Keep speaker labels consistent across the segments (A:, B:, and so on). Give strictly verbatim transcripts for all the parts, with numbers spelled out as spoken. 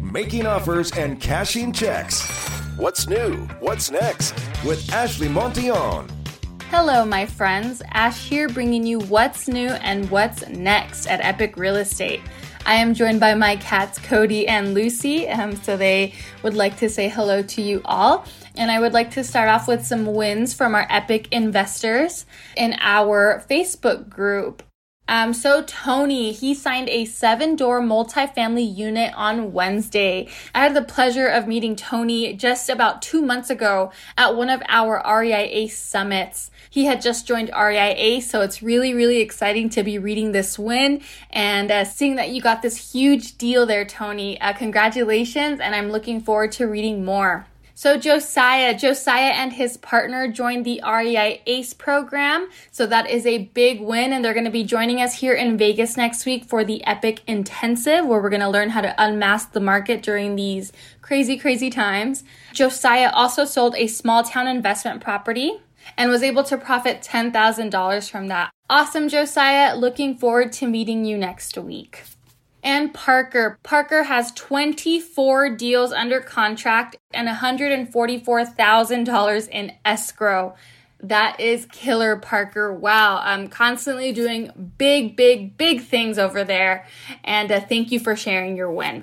A: making offers and cashing checks. What's new? What's next? With Ashley Montillon.
B: Hello, my friends. Ash here bringing you what's new and what's next at Epic Real Estate. I am joined by my cats, Cody and Lucy, um, so they would like to say hello to you all. And I would like to start off with some wins from our Epic investors in our Facebook group. Um, so Tony, he signed a seven-door multifamily unit on Wednesday. I had the pleasure of meeting Tony just about two months ago at one of our R E I A summits. He had just joined R E I A, so it's really, really exciting to be reading this win and uh, seeing that you got this huge deal there, Tony. Uh, congratulations, and I'm looking forward to reading more. So Josiah, Josiah and his partner joined the R E I ACE program. So that is a big win, and they're going to be joining us here in Vegas next week for the Epic Intensive, where we're going to learn how to unmask the market during these crazy, crazy times. Josiah also sold a small town investment property and was able to profit ten thousand dollars from that. Awesome, Josiah. Looking forward to meeting you next week. And Parker. Parker has twenty-four deals under contract and one hundred forty-four thousand dollars in escrow. That is killer, Parker. Wow. I'm constantly doing big, big, big things over there. And uh, thank you for sharing your win.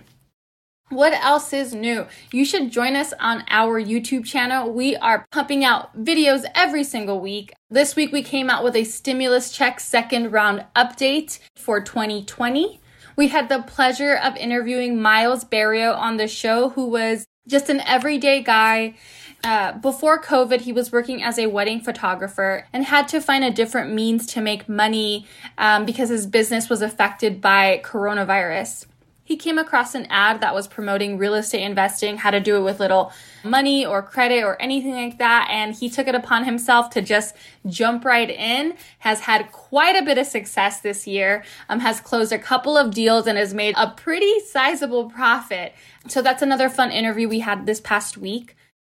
B: What else is new? You should join us on our YouTube channel. We are pumping out videos every single week. This week we came out with a stimulus check second round update for twenty twenty. We had the pleasure of interviewing Miles Barrio on the show, who was just an everyday guy. Uh, before COVID, he was working as a wedding photographer and had to find a different means to make money um, because his business was affected by coronavirus. He came across an ad that was promoting real estate investing, how to do it with little money or credit or anything like that. And he took it upon himself to just jump right in, has had quite a bit of success this year, um, has closed a couple of deals and has made a pretty sizable profit. So that's another fun interview we had this past week.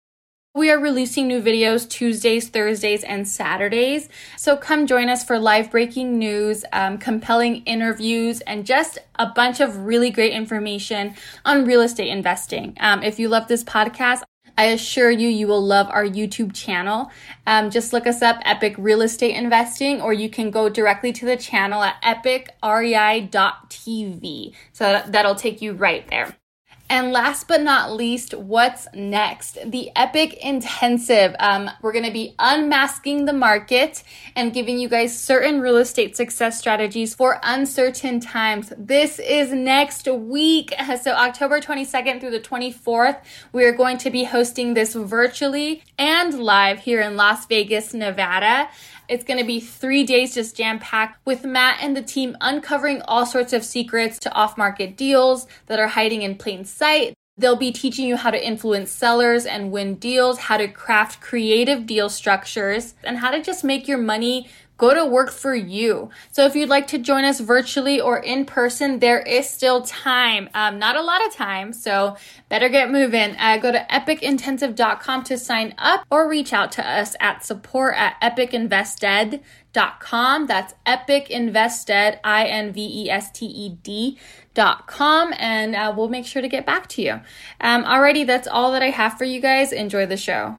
B: We are releasing new videos Tuesdays, Thursdays, and Saturdays. So come join us for live breaking news, um, compelling interviews, and just a bunch of really great information on real estate investing. Um, if you love this podcast, I assure you, you will love our YouTube channel. Um, just look us up, Epic Real Estate Investing, or you can go directly to the channel at epic rei dot t v. So that'll take you right there. And last but not least, what's next? The Epic Intensive. Um, we're going to be unmasking the market and giving you guys certain real estate success strategies for uncertain times. This is next week. So October twenty-second through the twenty-fourth, we are going to be hosting this virtually and live here in Las Vegas, Nevada. It's going to be three days just jam-packed with Matt and the team uncovering all sorts of secrets to off-market deals that are hiding in plain sight. They'll be teaching you how to influence sellers and win deals, how to craft creative deal structures, and how to just make your money go to work for you. So if you'd like to join us virtually or in person, there is still time. Um, not a lot of time, so better get moving. Uh, go to epic intensive dot com to sign up or reach out to us at support at epic invested dot com. That's Epic Invested, I N V E S T E D dot com, and uh, we'll make sure to get back to you. Um, alrighty, that's all that I have for you guys. Enjoy the show.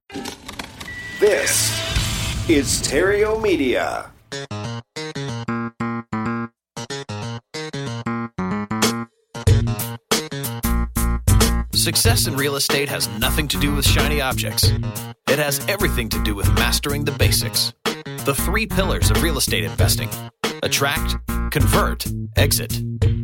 A: This is Terrio Media.
C: Success in real estate has nothing to do with shiny objects. It has everything to do with mastering the basics. The three pillars of real estate investing: attract, convert, exit.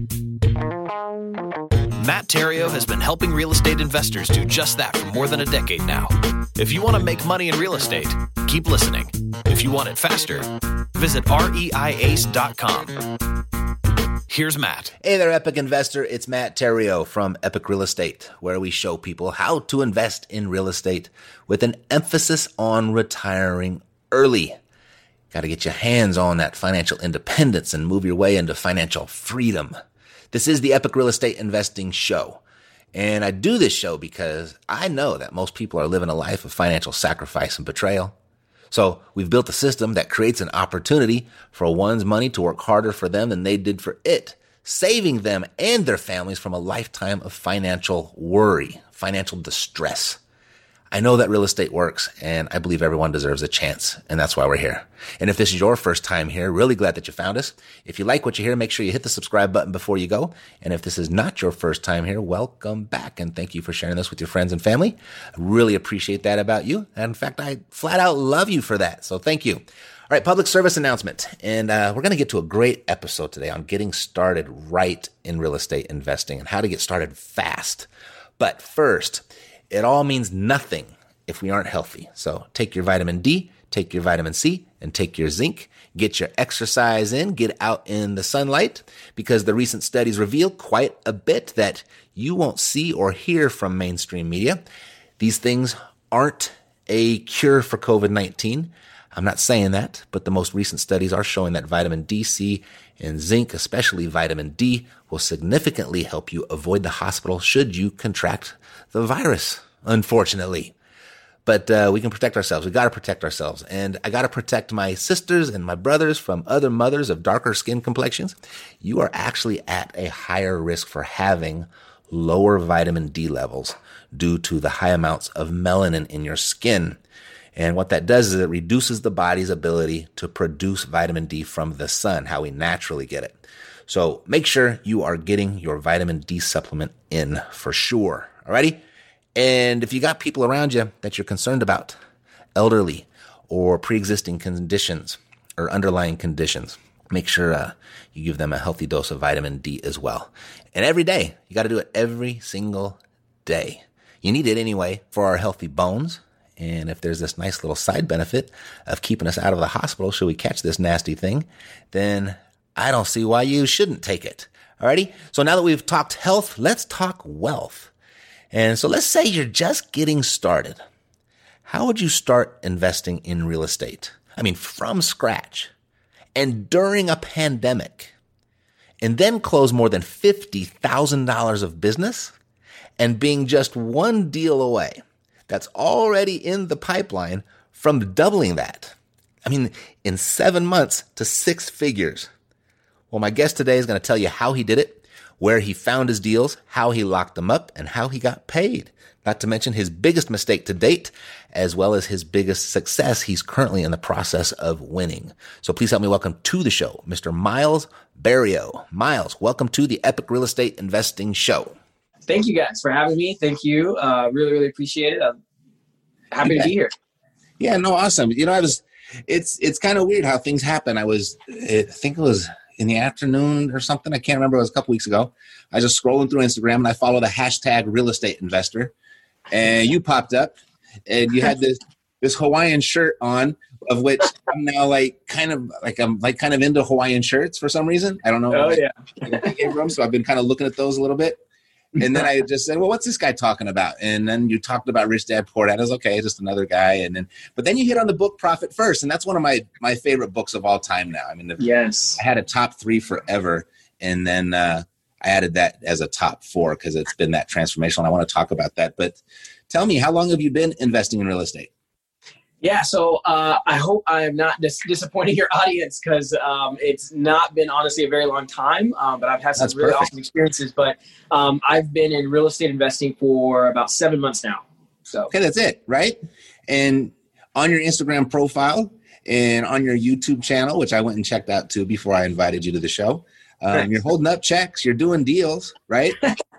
C: Matt Terrio has been helping real estate investors do just that for more than a decade now. If you want to make money in real estate, keep listening. If you want it faster, visit reiace dot com. Here's Matt.
D: Hey there, Epic Investor. It's Matt Terrio from Epic Real Estate, where we show people how to invest in real estate with an emphasis on retiring early. Got to get your hands on that financial independence and move your way into financial freedom. This is the Epic Real Estate Investing Show. And I do this show because I know that most people are living a life of financial sacrifice and betrayal. So we've built a system that creates an opportunity for one's money to work harder for them than they did for it. saving them and their families from a lifetime of financial worry, financial distress. I know that real estate works, and I believe everyone deserves a chance, and that's why we're here. And if this is your first time here, really glad that you found us. If you like what you hear, make sure you hit the subscribe button before you go. And if this is not your first time here, welcome back, and thank you for sharing this with your friends and family. I really appreciate that about you. And in fact, I flat out love you for that, so thank you. All right, public service announcement. And uh, we're going to get to a great episode today on getting started right in real estate investing and how to get started fast. But first, it all means nothing if we aren't healthy. So take your vitamin D, take your vitamin C, and take your zinc. Get your exercise in, get out in the sunlight, because the recent studies reveal quite a bit that you won't see or hear from mainstream media. These things aren't a cure for covid nineteen. I'm not saying that, but the most recent studies are showing that vitamin D, C, and zinc, especially vitamin D, will significantly help you avoid the hospital should you contract the virus, unfortunately. But uh, we can protect ourselves. We got to protect ourselves. And I got to protect my sisters and my brothers from other mothers of darker skin complexions. You are actually at a higher risk for having lower vitamin D levels due to the high amounts of melanin in your skin. And what that does is it reduces the body's ability to produce vitamin D from the sun, how we naturally get it. So make sure you are getting your vitamin D supplement in for sure. Alrighty? And if you got people around you that you're concerned about, elderly or pre-existing conditions or underlying conditions, make sure uh, you give them a healthy dose of vitamin D as well. And every day, you got to do it every single day. You need it anyway for our healthy bones. And if there's this nice little side benefit of keeping us out of the hospital should we catch this nasty thing, then I don't see why you shouldn't take it. Alrighty? So now that we've talked health, let's talk wealth. And so let's say you're just getting started. How would you start investing in real estate? I mean, from scratch and during a pandemic, and then close more than fifty thousand dollars of business and being just one deal away that's already in the pipeline from doubling that. I mean, in seven months to six figures. Well, my guest today is going to tell you how he did it, where he found his deals, how he locked them up, and how he got paid. Not to mention his biggest mistake to date, as well as his biggest success he's currently in the process of winning. So please help me welcome to the show, Mister Miles Barrio. Miles, welcome to the Epic Real Estate Investing Show.
E: Thank you guys for having me. Thank you. Uh, really, really appreciate it. I'm happy to be here.
D: Yeah, no, awesome. You know, I was, it's, it's kind of weird how things happen. I was, I think it was in the afternoon or something. I can't remember. It was a couple weeks ago. I was just scrolling through Instagram and I followed the hashtag real estate investor, and you popped up and you had this, this Hawaiian shirt on, of which I'm now like kind of like, I'm like kind of into Hawaiian shirts for some reason. I don't know.
E: Oh, yeah.
D: I came from, so I've been kind of looking at those a little bit. And then I just said, well, what's this guy talking about? And then you talked about Rich Dad Poor Dad. I was okay, just another guy. And then, but then you hit on the book Profit First. And that's one of my, my favorite books of all time now. I mean, the,
E: yes,
D: I had a top three forever. And then uh, I added that as a top four because it's been that transformational. I want to talk about that. But tell me, how long have you been investing in real estate?
E: Yeah, so uh, I hope I'm not dis- disappointing your audience because um, it's not been, honestly, a very long time, um, but I've had some
D: That's
E: really
D: perfect.
E: awesome experiences. But um, I've been in real estate investing for about seven months now. So
D: Okay, that's it, right? And on your Instagram profile and on your YouTube channel, which I went and checked out too before I invited you to the show, um,
E: Right.
D: you're holding up checks, you're doing deals, right?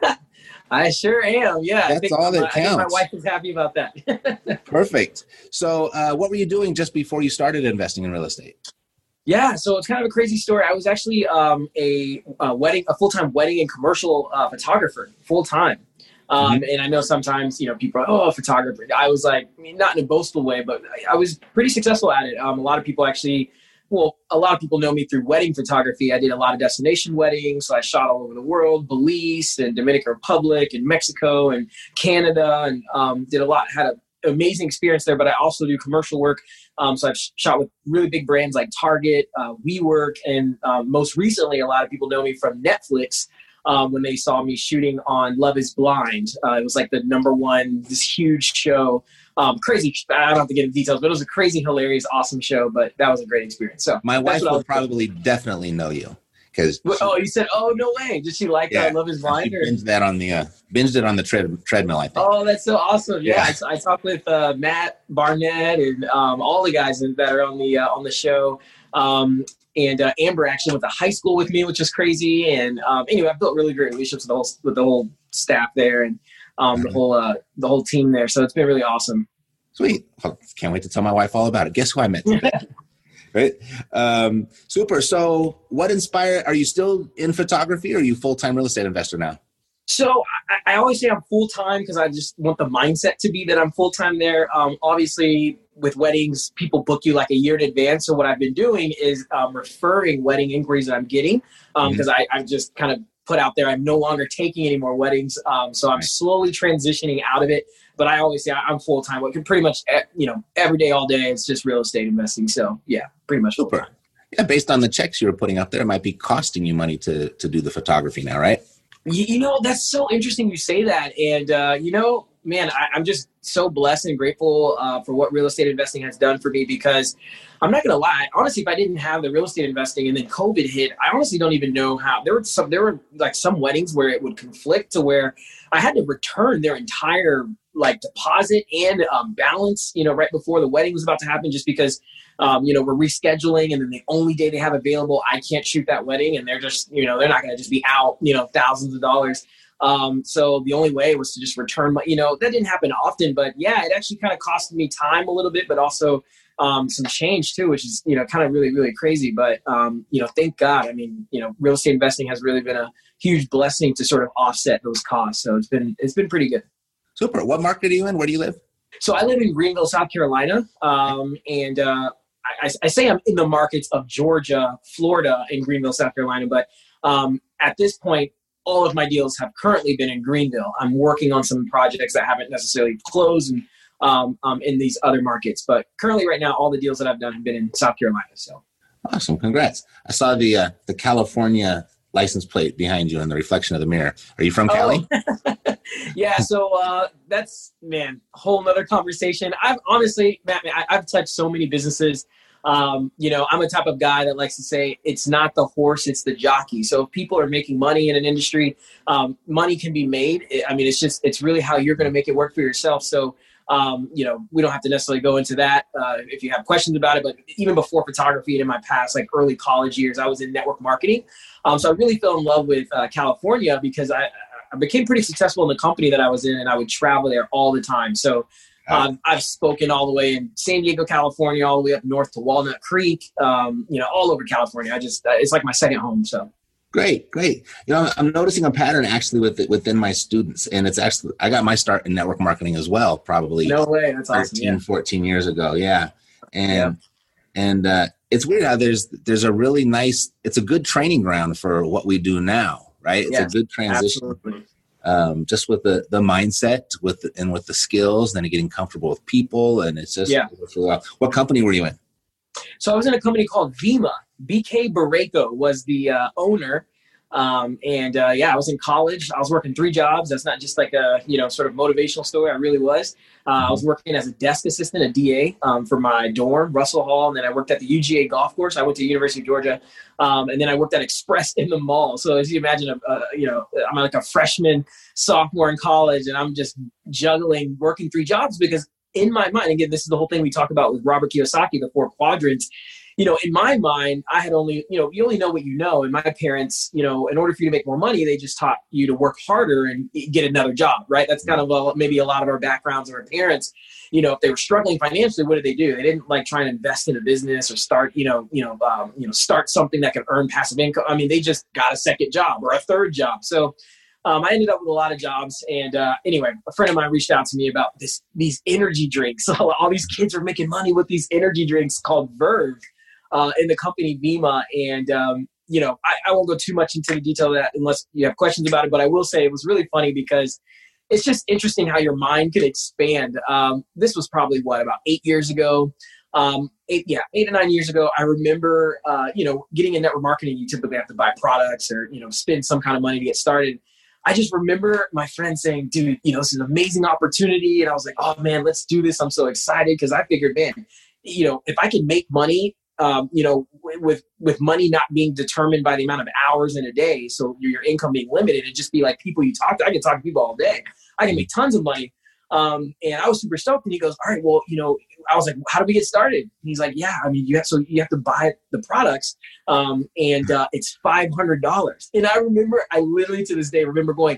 E: I sure am. Yeah, I
D: That's
E: think,
D: all that
E: my, I think my
D: counts.
E: wife is happy about that.
D: Perfect. So uh, what were you doing just before you started investing in real estate?
E: Yeah, so it's kind of a crazy story. I was actually um, a, a wedding, a full-time wedding and commercial uh, photographer, full-time. Um,
D: Mhm.
E: And I know sometimes, you know, people are, oh, a photographer. I was like, I mean, not in a boastful way, but I, I was pretty successful at it. Um, a lot of people actually, well, a lot of people know me through wedding photography. I did a lot of destination weddings. So I shot all over the world, Belize and Dominican Republic and Mexico and Canada, and um, did a lot, had an amazing experience there, but I also do commercial work. Um, so I've sh- shot with really big brands like Target, uh, WeWork, and um, most recently, a lot of people know me from Netflix. Um, when they saw me shooting on Love is Blind. Uh, it was like the number one, this huge show. Um, crazy, I don't have to get into details, but it was a crazy, hilarious, awesome show, but that was a great experience. So
D: My wife
E: that's what I
D: will
E: was-
D: probably definitely know you
F: Because
E: oh, you said, oh, no way. Did she like
F: yeah,
E: uh, Love Is Blind?
F: She
E: or?
F: binged that on the uh, binged it on the tread, treadmill, I think.
E: Oh, that's so awesome. Yeah,
F: Yeah.
E: I, I talked with uh, Matt Barnett and um, all the guys that are on the uh, on the show. Um, and uh, Amber actually went to high school with me, which is crazy. And um, anyway, I've built really great relationships with the whole with the whole staff there and um,
F: Mm-hmm.
E: the whole uh, the whole team there. So it's been really awesome.
F: Sweet. Well, can't wait to tell my wife all about it. Guess who I met today? Right. Um, super. So what inspired, are you still in photography or are you full-time real estate investor now?
E: So I, I always say I'm full-time because I just want the mindset to be that I'm full-time there. Um, obviously, with weddings, people book you like a year in advance. So what I've been doing is um, referring wedding inquiries that I'm getting because um, mm-hmm. I've just kind of put out there I'm no longer taking any more weddings. Um, so I'm
F: right.
E: slowly transitioning out of it. But I always say I'm full-time. What can pretty much, you know, every day, all day, it's just real estate investing. So yeah, pretty much full-time.
F: Yeah, based on the checks you were putting up there, it might be costing you money to to do the photography now, right?
E: You, you know, that's so interesting you say that. And, uh, you know, man, I, I'm just so blessed and grateful uh, for what real estate investing has done for me because I'm not going to lie. Honestly, if I didn't have the real estate investing and then COVID hit, I honestly don't even know how. There were some, there were like some weddings where it would conflict to where I had to return their entire like deposit and um, balance, you know, right before the wedding was about to happen just because, um, you know, we're rescheduling and then the only day they have available, I can't shoot that wedding and they're just, you know, they're not going to just be out, you know, thousands of dollars. Um, so the only way was to just return my, you know, that didn't happen often, but yeah, it actually kind of costed me time a little bit, but also um, some change too, which is, you know, kind of really, really crazy. But, um, you know, thank God, I mean, you know, real estate investing has really been a huge blessing to sort of offset those costs. So it's been, it's been pretty good.
F: Super. What market are you in? Where do you live?
E: So I live in Greenville, South Carolina. Um, and uh, I, I say I'm in the markets of Georgia, Florida, and Greenville, South Carolina. But um, at this point, all of my deals have currently been in Greenville. I'm working on some projects that haven't necessarily closed and, um, um, in these other markets. But currently right now, all the deals that I've done have been in South Carolina. So
F: awesome. Congrats. I saw the uh, the California license plate behind you in the reflection of the mirror. Are you from Cali?
E: Oh. Yeah, so uh, that's, man, a whole nother conversation. I've honestly, Matt, man, I, I've touched so many businesses. Um, you know, I'm a type of guy that likes to say it's not the horse, it's the jockey. So if people are making money in an industry, um, money can be made. I mean, it's just, it's really how you're going to make it work for yourself. So, um, you know, we don't have to necessarily go into that uh, if you have questions about it. But even before photography and in my past, like early college years, I was in network marketing. Um, so I really fell in love with uh, California because I, I became pretty successful in the company that I was in and I would travel there all the time. So um, I've spoken all the way in San Diego, California, all the way up north to Walnut Creek, um, you know, all over California. I just, it's like my second home. So.
F: Great, great. You know, I'm noticing a pattern actually with within my students, and it's actually, I got my start in network marketing as well, probably.
E: No way. That's awesome.
F: thirteen,
E: Yeah.
F: fourteen years ago. Yeah. And,
E: Yeah.
F: and, uh, it's weird how there's, there's a really nice, it's a good training ground for what we do now, right? It's
E: Yes,
F: a good transition.
E: Absolutely.
F: Um, just with the, the mindset with the, and with the skills, then getting comfortable with people. And it's just,
E: Yeah.
F: What company were you in?
E: So I was in a company called Vima. B K Barreco was the uh, owner. Um, and uh, yeah, I was in college. I was working three jobs. That's not just like a, you know, sort of motivational story. I really was. Uh, I was working as a desk assistant, a D A um, for my dorm, Russell Hall. And then I worked at the U G A golf course. I went to the University of Georgia. Um, and then I worked at Express in the mall. So as you imagine, uh, you know, I'm like a freshman, sophomore in college, and I'm just juggling working three jobs because in my mind, again, this is the whole thing we talk about with Robert Kiyosaki, the four quadrants. You know, in my mind, I had only, you know, you only know what you know. And my parents, you know, in order for you to make more money, they just taught you to work harder and get another job, right? That's kind of a, maybe a lot of our backgrounds of our parents. You know, if they were struggling financially, what did they do? They didn't like try and invest in a business or start, you know, you know, um, you know, start something that could earn passive income. I mean, they just got a second job or a third job. So um, I ended up with a lot of jobs. And uh, anyway, a friend of mine reached out to me about this, these energy drinks. So all these kids are making money with these energy drinks called Verve. Uh, in the company Vima. And, um, you know, I, I won't go too much into the detail of that unless you have questions about it. But I will say it was really funny because it's just interesting how your mind can expand. Um, this was probably, what, about eight years ago? Um, eight, yeah, eight or nine years ago. I remember, uh, you know, getting in network marketing, you typically have to buy products or, you know, spend some kind of money to get started. I just remember my friend saying, dude, you know, this is an amazing opportunity. And I was like, oh, man, let's do this. I'm so excited because I figured, man, you know, if I can make money um, you know, with, with money not being determined by the amount of hours in a day, so your, your income being limited, it'd just be like people you talk to. I can talk to people all day. I can make tons of money. Um, and I was super stoked. And he goes, all right, well, you know, I was like, how do we get started? And he's like, yeah, I mean, you have, so you have to buy the products. Um, and, uh, it's five hundred dollars. And I remember, I literally to this day remember going,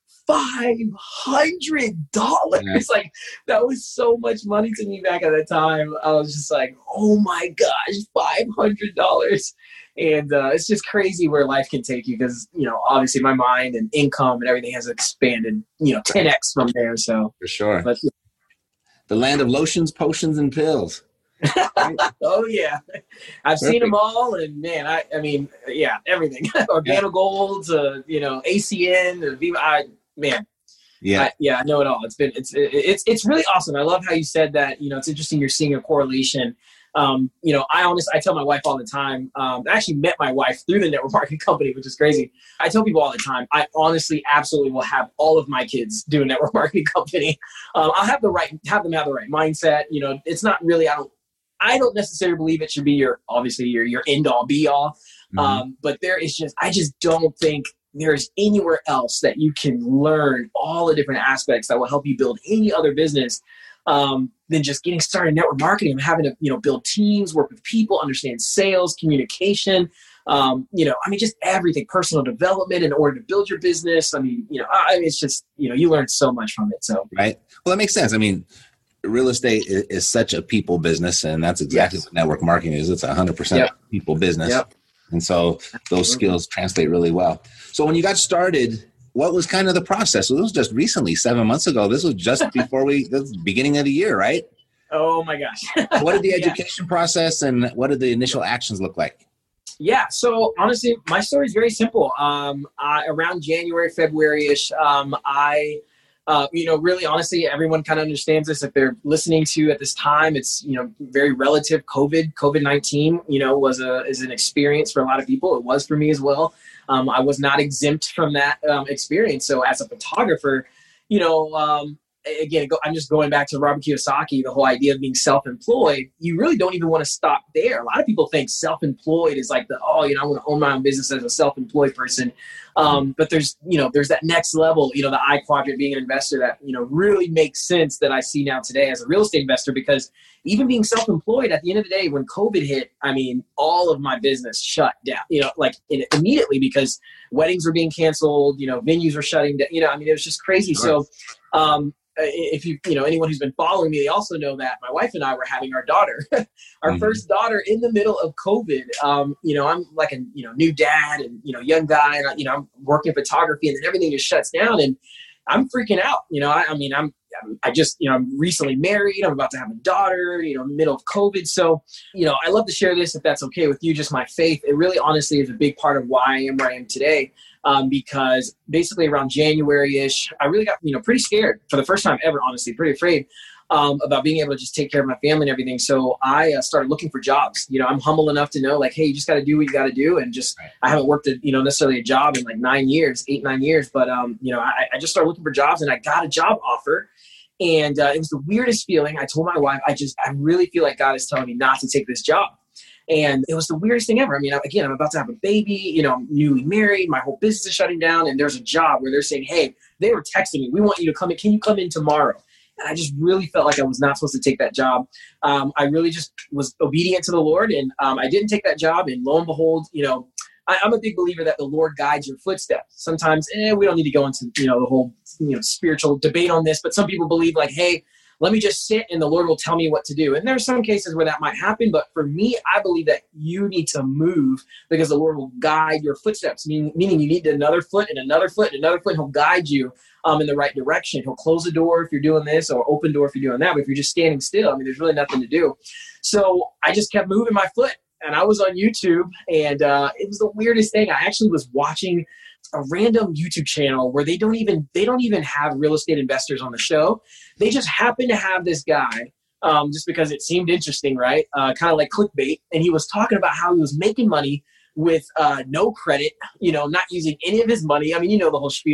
E: five hundred dollars. Yeah. Like, that was so much money to me back at that time. I was just like, oh my gosh, five hundred dollars. And uh, it's just crazy where life can take you because, you know, obviously my mind and income and everything has expanded, you know, ten X from there. So
F: for sure.
E: But, yeah.
F: The land of lotions, potions, and pills.
E: Right? Oh, yeah. I've Perfect. seen them all. And, man, I, I mean, yeah, everything. Organogold, uh, you know, A C N, Viva, I, man.
F: Yeah.
E: I, yeah, I know it all. It's been, it's, it, it's, it's really awesome. I love how you said that, you know, it's interesting you're seeing a correlation. Um, you know, I honestly, I tell my wife all the time, um, I actually met my wife through the network marketing company, which is crazy. I tell people all the time, I honestly absolutely will have all of my kids do a network marketing company. Um, I'll have the right, have them have the right mindset. You know, it's not really, I don't, I don't necessarily believe it should be your, obviously your, your end all be all. Mm-hmm. Um, but there is just, I just don't think there's anywhere else that you can learn all the different aspects that will help you build any other business. Um, than just getting started in network marketing and having to, you know, build teams, work with people, understand sales, communication, um, you know, I mean, just everything, personal development in order to build your business. I mean, you know, I mean, it's just, you know, you learn so much from it. So,
F: right. Well, that makes sense. I mean, real estate is, is such a people business, and that's exactly yes. what network marketing is. It's a hundred percent people business. Yep. And so those skills translate really well. So when you got started, what was kind of the process? So this was just recently, seven months ago. This was just before we, this was the beginning of the year, right?
E: Oh my gosh.
F: What did the education yeah. process and what did the initial actions look like?
E: Yeah. So honestly, my story is very simple. Um, I, around January, February-ish, um, I, uh, you know, really honestly, everyone kind of understands this. If they're listening to at this time, it's, you know, very relative. COVID, COVID nineteen, you know, was a, is an experience for a lot of people. It was for me as well. Um, I was not exempt from that um, experience. So as a photographer, you know, um, again, go, I'm just going back to Robert Kiyosaki, the whole idea of being self-employed. You really don't even want to stop there. A lot of people think self-employed is like the, oh, you know, I want to own my own business as a self-employed person. Um, but there's, you know, there's that next level, you know, the I quadrant, being an investor, that, you know, really makes sense that I see now today as a real estate investor, because even being self-employed, at the end of the day, when COVID hit, I mean, all of my business shut down, you know, like in, immediately, because weddings were being canceled, you know, venues were shutting down, you know, I mean, it was just crazy. So, um, if you, you know, anyone who's been following me, they also know that my wife and I were having our daughter, our mm-hmm. first daughter in the middle of COVID. Um, you know, I'm like a, you know, new dad and, you know, young guy, and, I, you know, I'm working in photography, and then everything just shuts down, and I'm freaking out. You know, I, I mean, I'm, I just, you know, I'm recently married. I'm about to have a daughter, you know, middle of COVID. So, you know, I love to share this, if that's okay with you, just my faith. It really honestly is a big part of why I am where I am today. Um, because basically around January-ish, I really got, you know, pretty scared for the first time ever, honestly, pretty afraid um, about being able to just take care of my family and everything. So I uh, started looking for jobs. You know, I'm humble enough to know, like, hey, you just got to do what you got to do. And just, I haven't worked at, you know, necessarily a job in like nine years, eight, nine years. But, um, you know, I, I just started looking for jobs, and I got a job offer. And uh, it was the weirdest feeling. I told my wife, I just, I really feel like God is telling me not to take this job. And it was the weirdest thing ever. I mean, again, I'm about to have a baby, you know, I'm newly married, my whole business is shutting down, and there's a job where they're saying, hey, they were texting me, we want you to come in. Can you come in tomorrow? And I just really felt like I was not supposed to take that job. Um, I really just was obedient to the Lord, and um, I didn't take that job. And lo and behold, you know, I, I'm a big believer that the Lord guides your footsteps. Sometimes, eh, we don't need to go into, you know, the whole, you know, spiritual debate on this, but some people believe like, hey, let me just sit and the Lord will tell me what to do. And there are some cases where that might happen. But for me, I believe that you need to move because the Lord will guide your footsteps, meaning, meaning you need another foot and another foot and another foot. And he'll guide you um, in the right direction. He'll close the door if you're doing this, or open door if you're doing that. But if you're just standing still, I mean, there's really nothing to do. So I just kept moving my foot. And I was on YouTube, and uh, it was the weirdest thing. I actually was watching a random YouTube channel where they don't even they don't even have real estate investors on the show. They just happen to have this guy um, just because it seemed interesting, right? Uh, kind of like clickbait. And he was talking about how he was making money with uh, no credit, you know, not using any of his money. I mean, you know the whole spiel.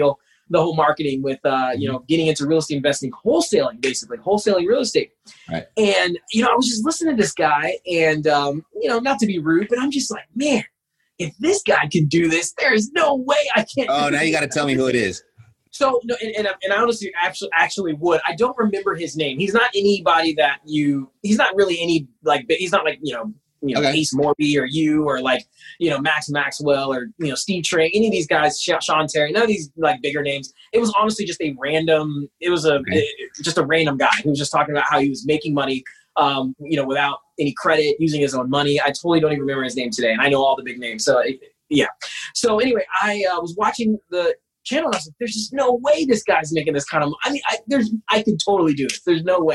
E: the whole marketing with, uh, you know, getting into real estate investing, wholesaling, basically wholesaling real estate.
F: Right.
E: And, you know, I was just listening to this guy and, um, you know, not to be rude, but I'm just like, man, if this guy can do this, there is no way I can't.
F: Oh, now you got to tell me who it is.
E: So, no, and, and, and I honestly actually, actually would. I don't remember his name. He's not anybody that you, he's not really any, like, he's not like, you know, you know, okay. Ace Morby or you, or like, you know, Max Maxwell or, you know, Steve Trey, any of these guys, Sean Terry, none of these like bigger names. It was honestly just a random, it was a, okay. it, just a random guy who was just talking about how he was making money, um, you know, without any credit, using his own money. I totally don't even remember his name today. And I know all the big names. So it, yeah. So anyway, I uh, was watching the channel and I was like, there's just no way this guy's making this kind of money. I mean, I, there's, I could totally do this. There's no way.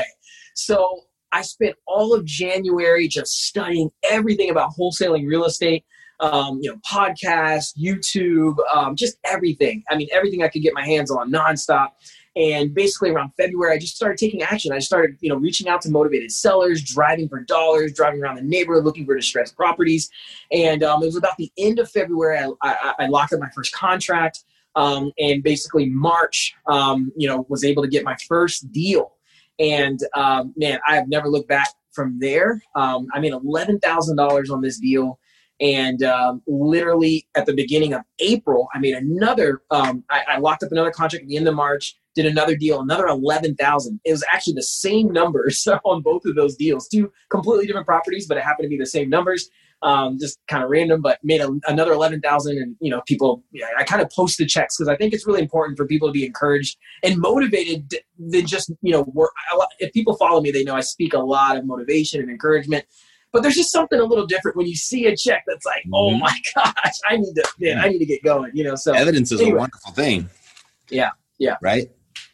E: So I spent all of January just studying everything about wholesaling real estate, um, you know, podcasts, YouTube, um, just everything. I mean, everything I could get my hands on nonstop. And basically around February, I just started taking action. I started, you know, reaching out to motivated sellers, driving for dollars, driving around the neighborhood, looking for distressed properties. And um, it was about the end of February, I, I, I locked up my first contract. Um, and basically March, um, you know, was able to get my first deal. And, um, man, I have never looked back from there. Um, I made eleven thousand dollars on this deal. And um, literally at the beginning of April, I made another, um, I, I locked up another contract at the end of March, did another deal, another eleven thousand. It was actually the same numbers on both of those deals, two completely different properties, but it happened to be the same numbers. Um, just kind of random, but made a, another eleven thousand. And, you know, people, yeah, I kind of post the checks because I think it's really important for people to be encouraged and motivated than just, you know, work. If people follow me, they know I speak a lot of motivation and encouragement, but there's just something a little different when you see a check that's like, mm-hmm. oh my gosh, I need to, man, I need to get going, you know, so
F: evidence is
E: anyway.
F: a wonderful thing.
E: Yeah. Yeah.
F: Right.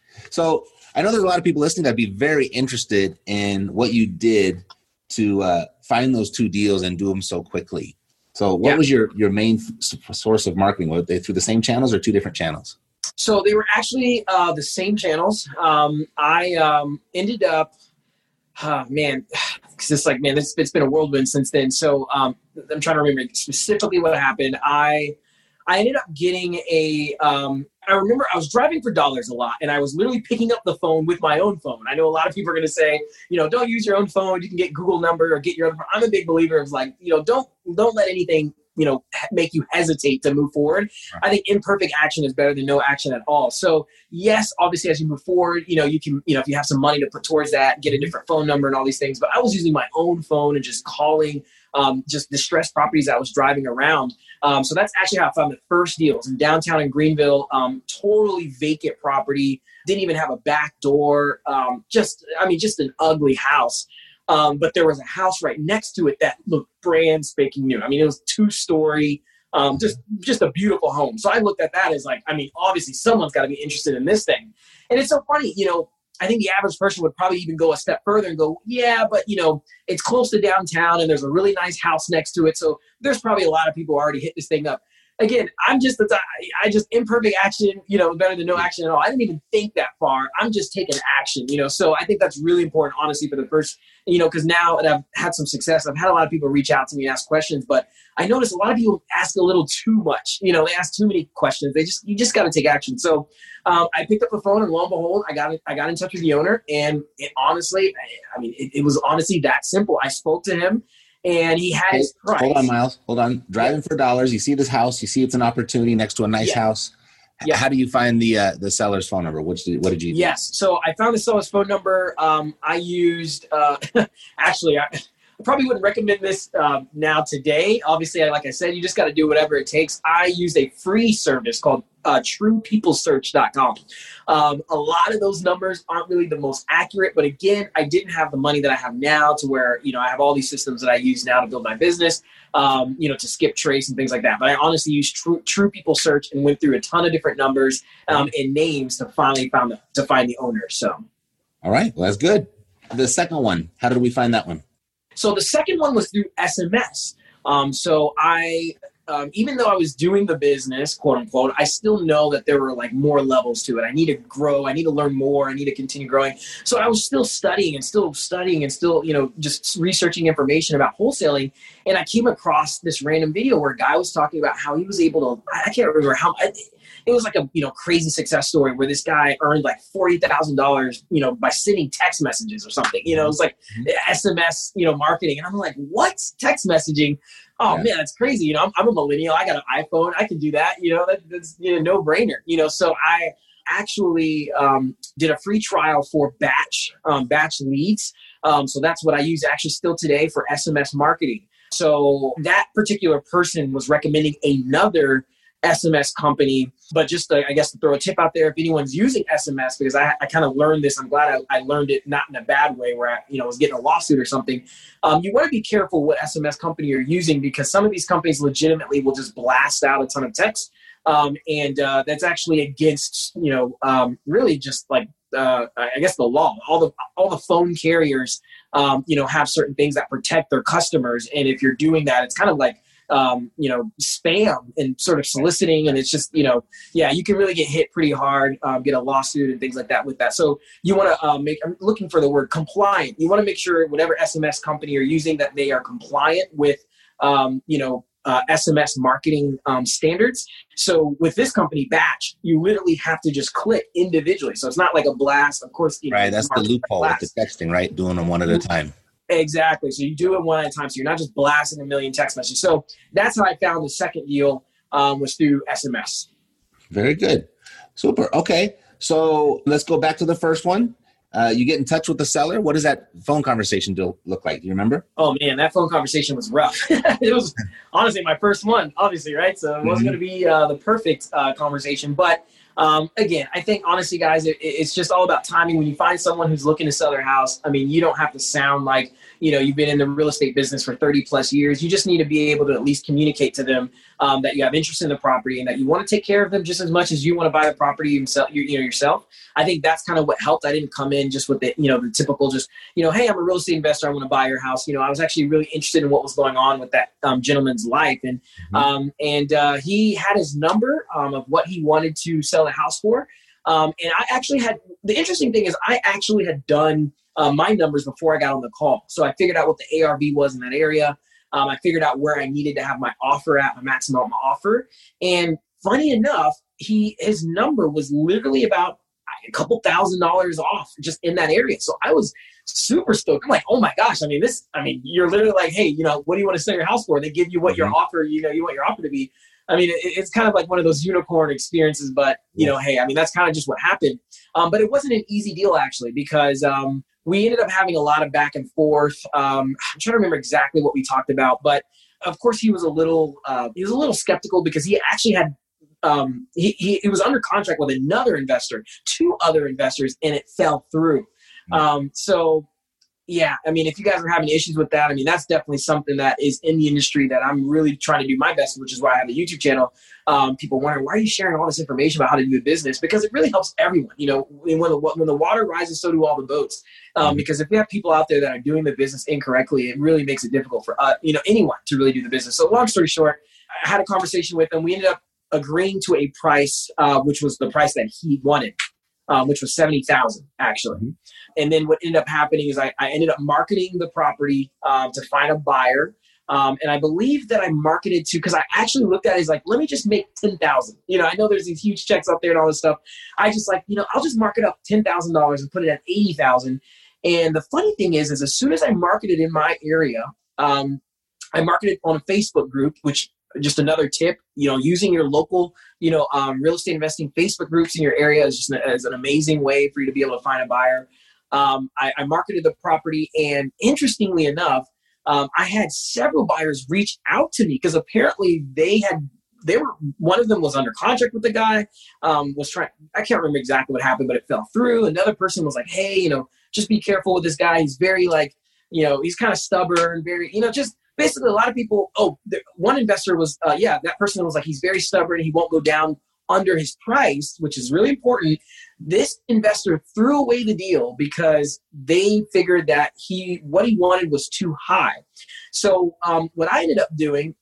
F: So I know there's a lot of people listening that'd be very interested in what you did to uh, find those two deals and do them so quickly. So what yeah. was your, your main f- source of marketing? Were they through the same channels or two different channels?
E: So they were actually uh, the same channels. Um, I um, ended up, uh, man, because it's like, man, it's, it's been a whirlwind since then. So um, I'm trying to remember specifically what happened. I I ended up getting a, um, I remember I was driving for dollars a lot, and I was literally picking up the phone with my own phone. I know a lot of people are going to say, you know, don't use your own phone. You can get Google number or get your own phone. I'm a big believer of like, you know, don't, don't let anything, you know, make you hesitate to move forward. Right. I think imperfect action is better than no action at all. So yes, obviously as you move forward, you know, you can, you know, if you have some money to put towards that, get a different phone number and all these things. But I was using my own phone and just calling um, just distressed properties I was driving around. Um, so that's actually how I found the first deals in downtown in Greenville. Um, totally vacant property, didn't even have a back door. Um, just, I mean, just an ugly house. Um, but there was a house right next to it that looked brand spanking new. I mean, it was two story, um, just, just a beautiful home. So I looked at that as like, I mean, obviously someone's got to be interested in this thing. And it's so funny, you know, I think the average person would probably even go a step further and go, yeah, but you know, it's close to downtown and there's a really nice house next to it. So there's probably a lot of people who already hit this thing up. Again, I'm just, the I just imperfect action, you know, better than no action at all. I didn't even think that far. I'm just taking action, you know? So I think that's really important, honestly, for the first, you know, cause now that I've had some success, I've had a lot of people reach out to me and ask questions, but I notice a lot of people ask a little too much, you know, they ask too many questions. They just, you just got to take action. So um, I picked up the phone and lo and behold, I got, I got in touch with the owner, and it honestly, I, I mean, it, it was honestly that simple. I spoke to him. And he had his price. Hold
F: on, Miles. Hold on. Driving yeah. for dollars. You see this house. You see it's an opportunity next to a nice yeah. house. Yeah. How do you find the uh, the seller's phone number? Which did, what did you do?
E: Yes. So I found the seller's phone number. Um, I used uh, actually. I, I probably wouldn't recommend this uh, now today. Obviously, like I said, you just got to do whatever it takes. I used a free service called uh, true people search dot com. Um, a lot of those numbers aren't really the most accurate, but again, I didn't have the money that I have now to where, you know, I have all these systems that I use now to build my business, um, you know, to skip trace and things like that. But I honestly used True, True People Search and went through a ton of different numbers um, and names to finally found the, to find the owner. So,
F: all right, well, that's good. The second one, how did we find that one?
E: So the second one was through S M S. Um, so I um, even though I was doing the business, quote unquote, I still know that there were like more levels to it. I need to grow. I need to learn more. I need to continue growing. So I was still studying and still studying and still, you know, just researching information about wholesaling. And I came across this random video where a guy was talking about how he was able to, I can't remember how, it was like a, you know, crazy success story where this guy earned like forty thousand dollars, you know, by sending text messages or something. You know, it was like S M S, you know, marketing. And I'm like, what? Text messaging? Oh, yeah. Man, that's crazy. You know, I'm, I'm a millennial. I got an iPhone. I can do that. You know, that, that's, you know, no brainer. You know, so I actually um, did a free trial for Batch, um, Batch Leads. Um, so that's what I use actually still today for S M S marketing. So that particular person was recommending another S M S company, but just to, I guess to throw a tip out there, if anyone's using S M S, because I, I kind of learned this, I'm glad I, I learned it not in a bad way where I, you know, was getting a lawsuit or something. Um, you want to be careful what S M S company you're using, because some of these companies legitimately will just blast out a ton of text. Um, and uh, that's actually against, you know, um, really just like, uh, I guess the law. All the all the phone carriers, um, you know, have certain things that protect their customers. And if you're doing that, it's kind of like, Um, you know, spam and sort of soliciting. And it's just, you know, yeah, you can really get hit pretty hard, um, get a lawsuit and things like that with that. So you want to uh, make, I'm looking for the word compliant. You want to make sure whatever S M S company you're using that they are compliant with, um, you know, uh, S M S marketing um, standards. So with this company, Batch, you literally have to just click individually. So it's not like a blast. Of course, you know,
F: right. That's the loophole with the texting, right? Doing them one at a time.
E: Exactly. So you do it one at a time. So you're not just blasting a million text messages. So that's how I found the second deal um, was through S M S.
F: Very good. Super. Okay. So let's go back to the first one. Uh, you get in touch with the seller. What does that phone conversation do, look like? Do you remember?
E: Oh, man, that phone conversation was rough. It was honestly my first one, obviously, right? So it wasn't mm-hmm. going to be uh, the perfect uh, conversation. But Um, again, I think honestly, guys, it, it's just all about timing. When you find someone who's looking to sell their house, I mean, you don't have to sound like, you know, you've been in the real estate business for thirty plus years. You just need to be able to at least communicate to them um, that you have interest in the property and that you want to take care of them just as much as you want to buy the property and sell, you, you know, yourself. I think that's kind of what helped. I didn't come in just with the, you know, the typical just, you know, hey, I'm a real estate investor. I want to buy your house. You know, I was actually really interested in what was going on with that um, gentleman's life. And, mm-hmm. um, and uh, he had his number um, of what he wanted to sell the house for. Um, and I actually had, the interesting thing is I actually had done uh, my numbers before I got on the call. So I figured out what the A R V was in that area. Um, I figured out where I needed to have my offer at, my maximum offer. And funny enough, he, his number was literally about a couple thousand dollars off just in that area. So I was super stoked. I'm like, oh my gosh. I mean, this, I mean, you're literally like, hey, you know, what do you want to sell your house for? They give you what your offer, you know, you want your offer to be. I mean, it, it's kind of like one of those unicorn experiences, but you know, hey, I mean, that's kind of just what happened. Um, but it wasn't an easy deal actually, because um, we ended up having a lot of back and forth. Um, I'm trying to remember exactly what we talked about, but of course he was a little, uh, he was a little skeptical because he actually had, um, he, he, he was under contract with another investor, two other investors, and it fell through. Um, so yeah, I mean, if you guys are having issues with that, I mean, that's definitely something that is in the industry that I'm really trying to do my best, which is why I have a YouTube channel. Um, people wonder, why are you sharing all this information about how to do the business? Because it really helps everyone. You know, when the, when the water rises, so do all the boats. Um, because if we have people out there that are doing the business incorrectly, it really makes it difficult for uh, you know, anyone to really do the business. So long story short, I had a conversation with him. We ended up agreeing to a price, uh, which was the price that he wanted. Um, which was seventy thousand actually. Mm-hmm. And then what ended up happening is I, I ended up marketing the property um, to find a buyer. Um, and I believe that I marketed to, because I actually looked at it as like, let me just make ten thousand. You know, I know there's these huge checks out there and all this stuff. I just like, you know, I'll just mark it up ten thousand dollars and put it at eighty thousand. And the funny thing is, is as soon as I marketed in my area, um, I marketed on a Facebook group, which just another tip, you know, using your local, you know, um, real estate investing Facebook groups in your area is just an, is an amazing way for you to be able to find a buyer. Um, I, I marketed the property, and interestingly enough, um, I had several buyers reach out to me because apparently they had, they were, one of them was under contract with the guy, um, was trying, I can't remember exactly what happened, but it fell through. Another person was like, hey, you know, just be careful with this guy. He's very like, you know, he's kind of stubborn, very, you know, just, basically, a lot of people, oh, there, one investor was, uh, yeah, that person was like, he's very stubborn. He won't go down under his price, which is really important. This investor threw away the deal because they figured that he, what he wanted was too high. So um, what I ended up doing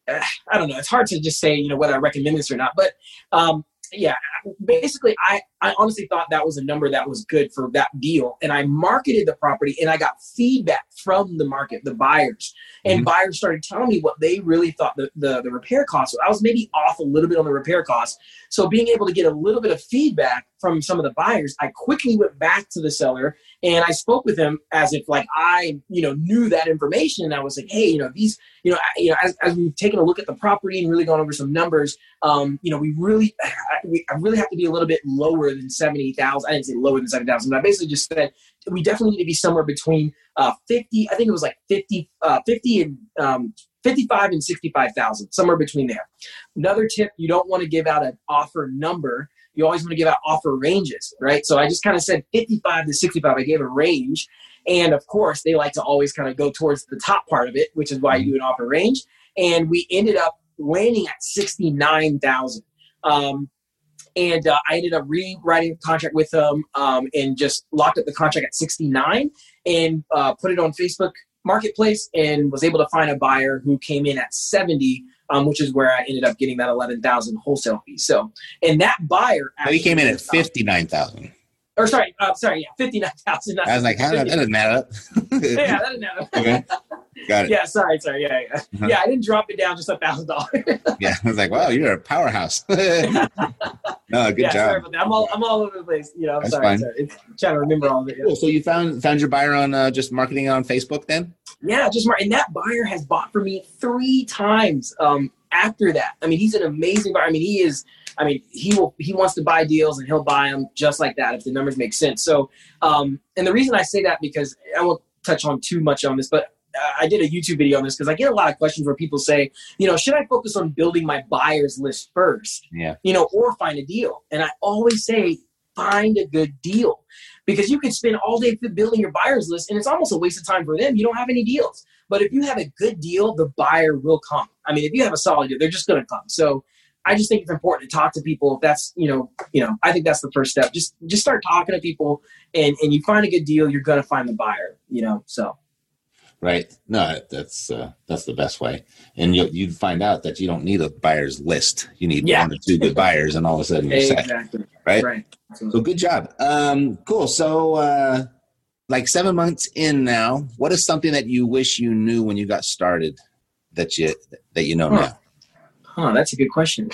E: uh, I don't know. It's hard to just say, you know, whether I recommend this or not. But um, yeah, basically, I, I honestly thought that was a number that was good for that deal. And I marketed the property and I got feedback from the market, the buyers. And mm-hmm. buyers started telling me what they really thought the, the, the repair costs. I was maybe off a little bit on the repair costs. So being able to get a little bit of feedback from some of the buyers, I quickly went back to the seller and I spoke with him as if like I, you know, knew that information. And I was like, hey, you know, these, you know, I, you know, as, as we've taken a look at the property and really gone over some numbers, um, you know, we really, I, we, I really have to be a little bit lower than seventy thousand. I didn't say lower than seventy thousand, but I basically just said we definitely need to be somewhere between uh, fifty. I think it was like fifty, uh, fifty and um, fifty-five and sixty-five thousand, somewhere between there. Another tip: you don't want to give out an offer number. You always want to give out offer ranges, right? So I just kind of said fifty-five to sixty-five. I gave a range, and of course, they like to always kind of go towards the top part of it, which is why you do an offer range. And we ended up landing at sixty-nine thousand. Um, And uh, I ended up rewriting the contract with them um, and just locked up the contract at sixty-nine and uh, put it on Facebook Marketplace and was able to find a buyer who came in at seventy, um, which is where I ended up getting that eleven thousand wholesale fee. So, and that buyer
F: – he came in at fifty-nine thousand.
E: Or sorry, uh, sorry, yeah, fifty-nine thousand.
F: I was like, how that doesn't add up.
E: Yeah, that doesn't add up.
F: Okay. Got it.
E: Yeah, sorry, sorry, yeah, yeah. Uh-huh. Yeah, I didn't drop it down just a thousand dollars.
F: Yeah, I was like, wow, you're a powerhouse. No, good
E: yeah,
F: job.
E: Sorry about that. I'm all I'm all over the place. You know, I'm
F: That's
E: sorry,
F: fine.
E: sorry. It's trying to remember all of it. Yeah.
F: Cool. So you found found your buyer on uh, just marketing on Facebook then?
E: Yeah, just mar- and that buyer has bought for me three times um, after that. I mean, he's an amazing buyer. I mean, he is. I mean, he will. He wants to buy deals, and he'll buy them just like that if the numbers make sense. So, um, and the reason I say that because I won't touch on too much on this, but I did a YouTube video on this because I get a lot of questions where people say, you know, should I focus on building my buyers list first?
F: Yeah.
E: You know, or find a deal? And I always say, find a good deal, because you can spend all day building your buyers list and it's almost a waste of time for them. You don't have any deals. But if you have a good deal, the buyer will come. I mean, if you have a solid deal, they're just going to come. So I just think it's important to talk to people. If that's, you know, you know, I think that's the first step. Just, just start talking to people, and, and you find a good deal, you're going to find the buyer, you know, so.
F: Right. No, that's, uh, that's the best way. And you'll, you'd find out that you don't need a buyer's list. You need yeah. one or two good buyers, and all of a sudden you're set.
E: Exactly.
F: Right.
E: Right.
F: So good job. Um, cool. So, uh, like seven months in now, what is something that you wish you knew when you got started that you, that you know
E: huh.
F: now?
E: Huh, that's a good question.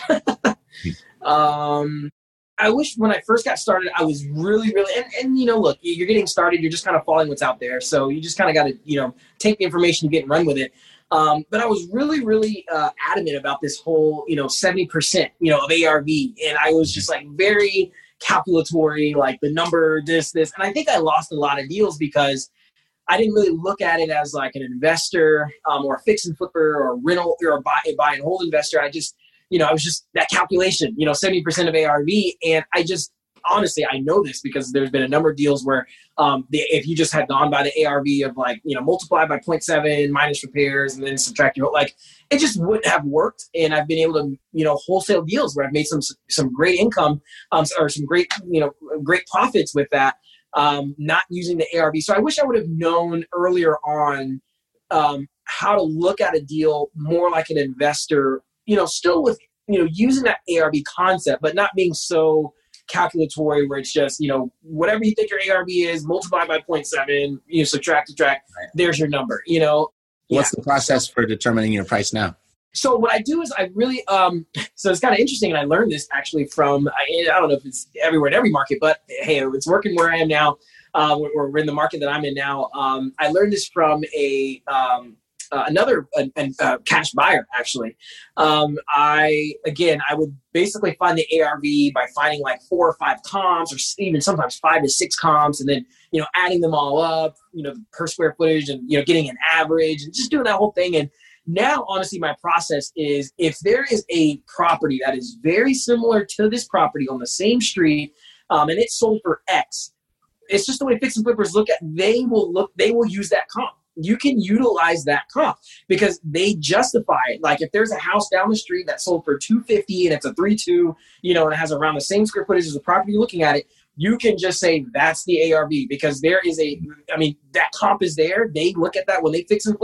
E: um, I wish when I first got started, I was really, really, and, and, you know, look, you're getting started, you're just kind of following what's out there. So you just kind of got to, you know, take the information you get and run with it. Um, but I was really, really uh, adamant about this whole, you know, seventy percent, you know, of A R V. And I was just like very calculatory, like the number, this, this. And I think I lost a lot of deals because I didn't really look at it as like an investor um, or a fix and flipper or a rental or a buy, a buy and hold investor. I just, you know, I was just that calculation, you know, seventy percent of A R V. And I just, honestly, I know this because there's been a number of deals where um, the, if you just had gone by the A R V of like, you know, multiply by zero point seven minus repairs and then subtract your, like, it just wouldn't have worked. And I've been able to, you know, wholesale deals where I've made some, some great income um, or some great, you know, great profits with that. Um, not using the A R V. So I wish I would have known earlier on um, how to look at a deal more like an investor, you know, still with, you know, using that A R V concept, but not being so calculatory where it's just, you know, whatever you think your A R V is, multiply by zero point seven, you know, subtract, subtract, right. There's your number, you know.
F: What's
E: yeah.
F: the process for determining your price now?
E: So what I do is I really, um, so it's kind of interesting, and I learned this actually from, I, I don't know if it's everywhere in every market, but hey, it's working where I am now, uh, or we're in the market that I'm in now. Um, I learned this from a um, uh, another a, a, a cash buyer, actually. Um, I, again, I would basically find the A R V by finding like four or five comps, or even sometimes five to six comps, and then, you know, adding them all up, you know, per square footage, and, you know, getting an average and just doing that whole thing. And now, honestly, my process is if there is a property that is very similar to this property on the same street, um, and it's sold for X, it's just the way fix and flippers look at. They will look. They will use that comp. You can utilize that comp because they justify it. Like if there's a house down the street that sold for two fifty and it's a three two, you know, and it has around the same square footage as the property you're looking at it, you can just say that's the A R V because there is a. I mean, that comp is there. They look at that when they fix and flip it.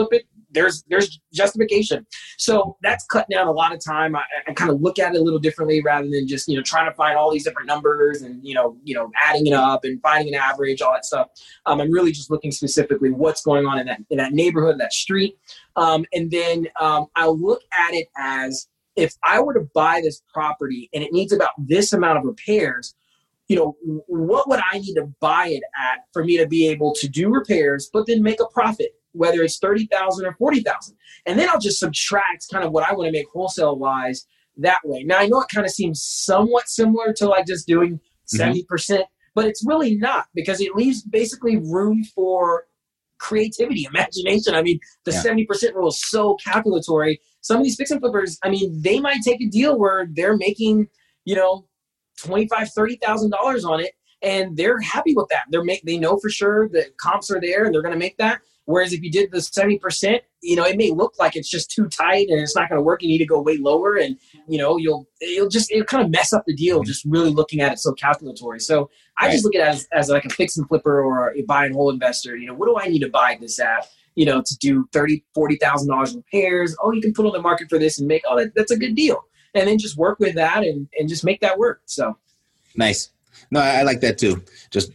E: there's there's justification. So that's cut down a lot of time. I, I kind of look at it a little differently rather than just, you know, trying to find all these different numbers and, you know, you know, adding it up and finding an average, all that stuff. Um, I'm really just looking specifically what's going on in that in that neighborhood, that street. Um, and then um, I'll look at it as, if I were to buy this property and it needs about this amount of repairs, you know, what would I need to buy it at for me to be able to do repairs, but then make a profit, whether it's thirty thousand or forty thousand. And then I'll just subtract kind of what I want to make wholesale wise that way. Now, I know it kind of seems somewhat similar to like just doing seventy percent, mm-hmm. but it's really not, because it leaves basically room for creativity, imagination. I mean, the yeah. seventy percent rule is so calculatory. Some of these fix and flippers, I mean, they might take a deal where they're making, you know, twenty-five thousand dollars, thirty thousand dollars on it, and they're happy with that. They're make, they know for sure that comps are there and they're going to make that. Whereas if you did the seventy percent, you know, it may look like it's just too tight and it's not going to work. You need to go way lower, and, you know, you'll, you'll just, it'll kind of mess up the deal just really looking at it so calculatory. So I right. just look at it as, as like a fix and flipper or a buy and hold investor. You know, what do I need to buy this at, you know, to do thirty thousand dollars, forty thousand dollars in repairs? Oh, you can put on the market for this and make, oh, that, that's a good deal. And then just work with that and, and just make that work. So
F: nice. No, I, I like that too. Just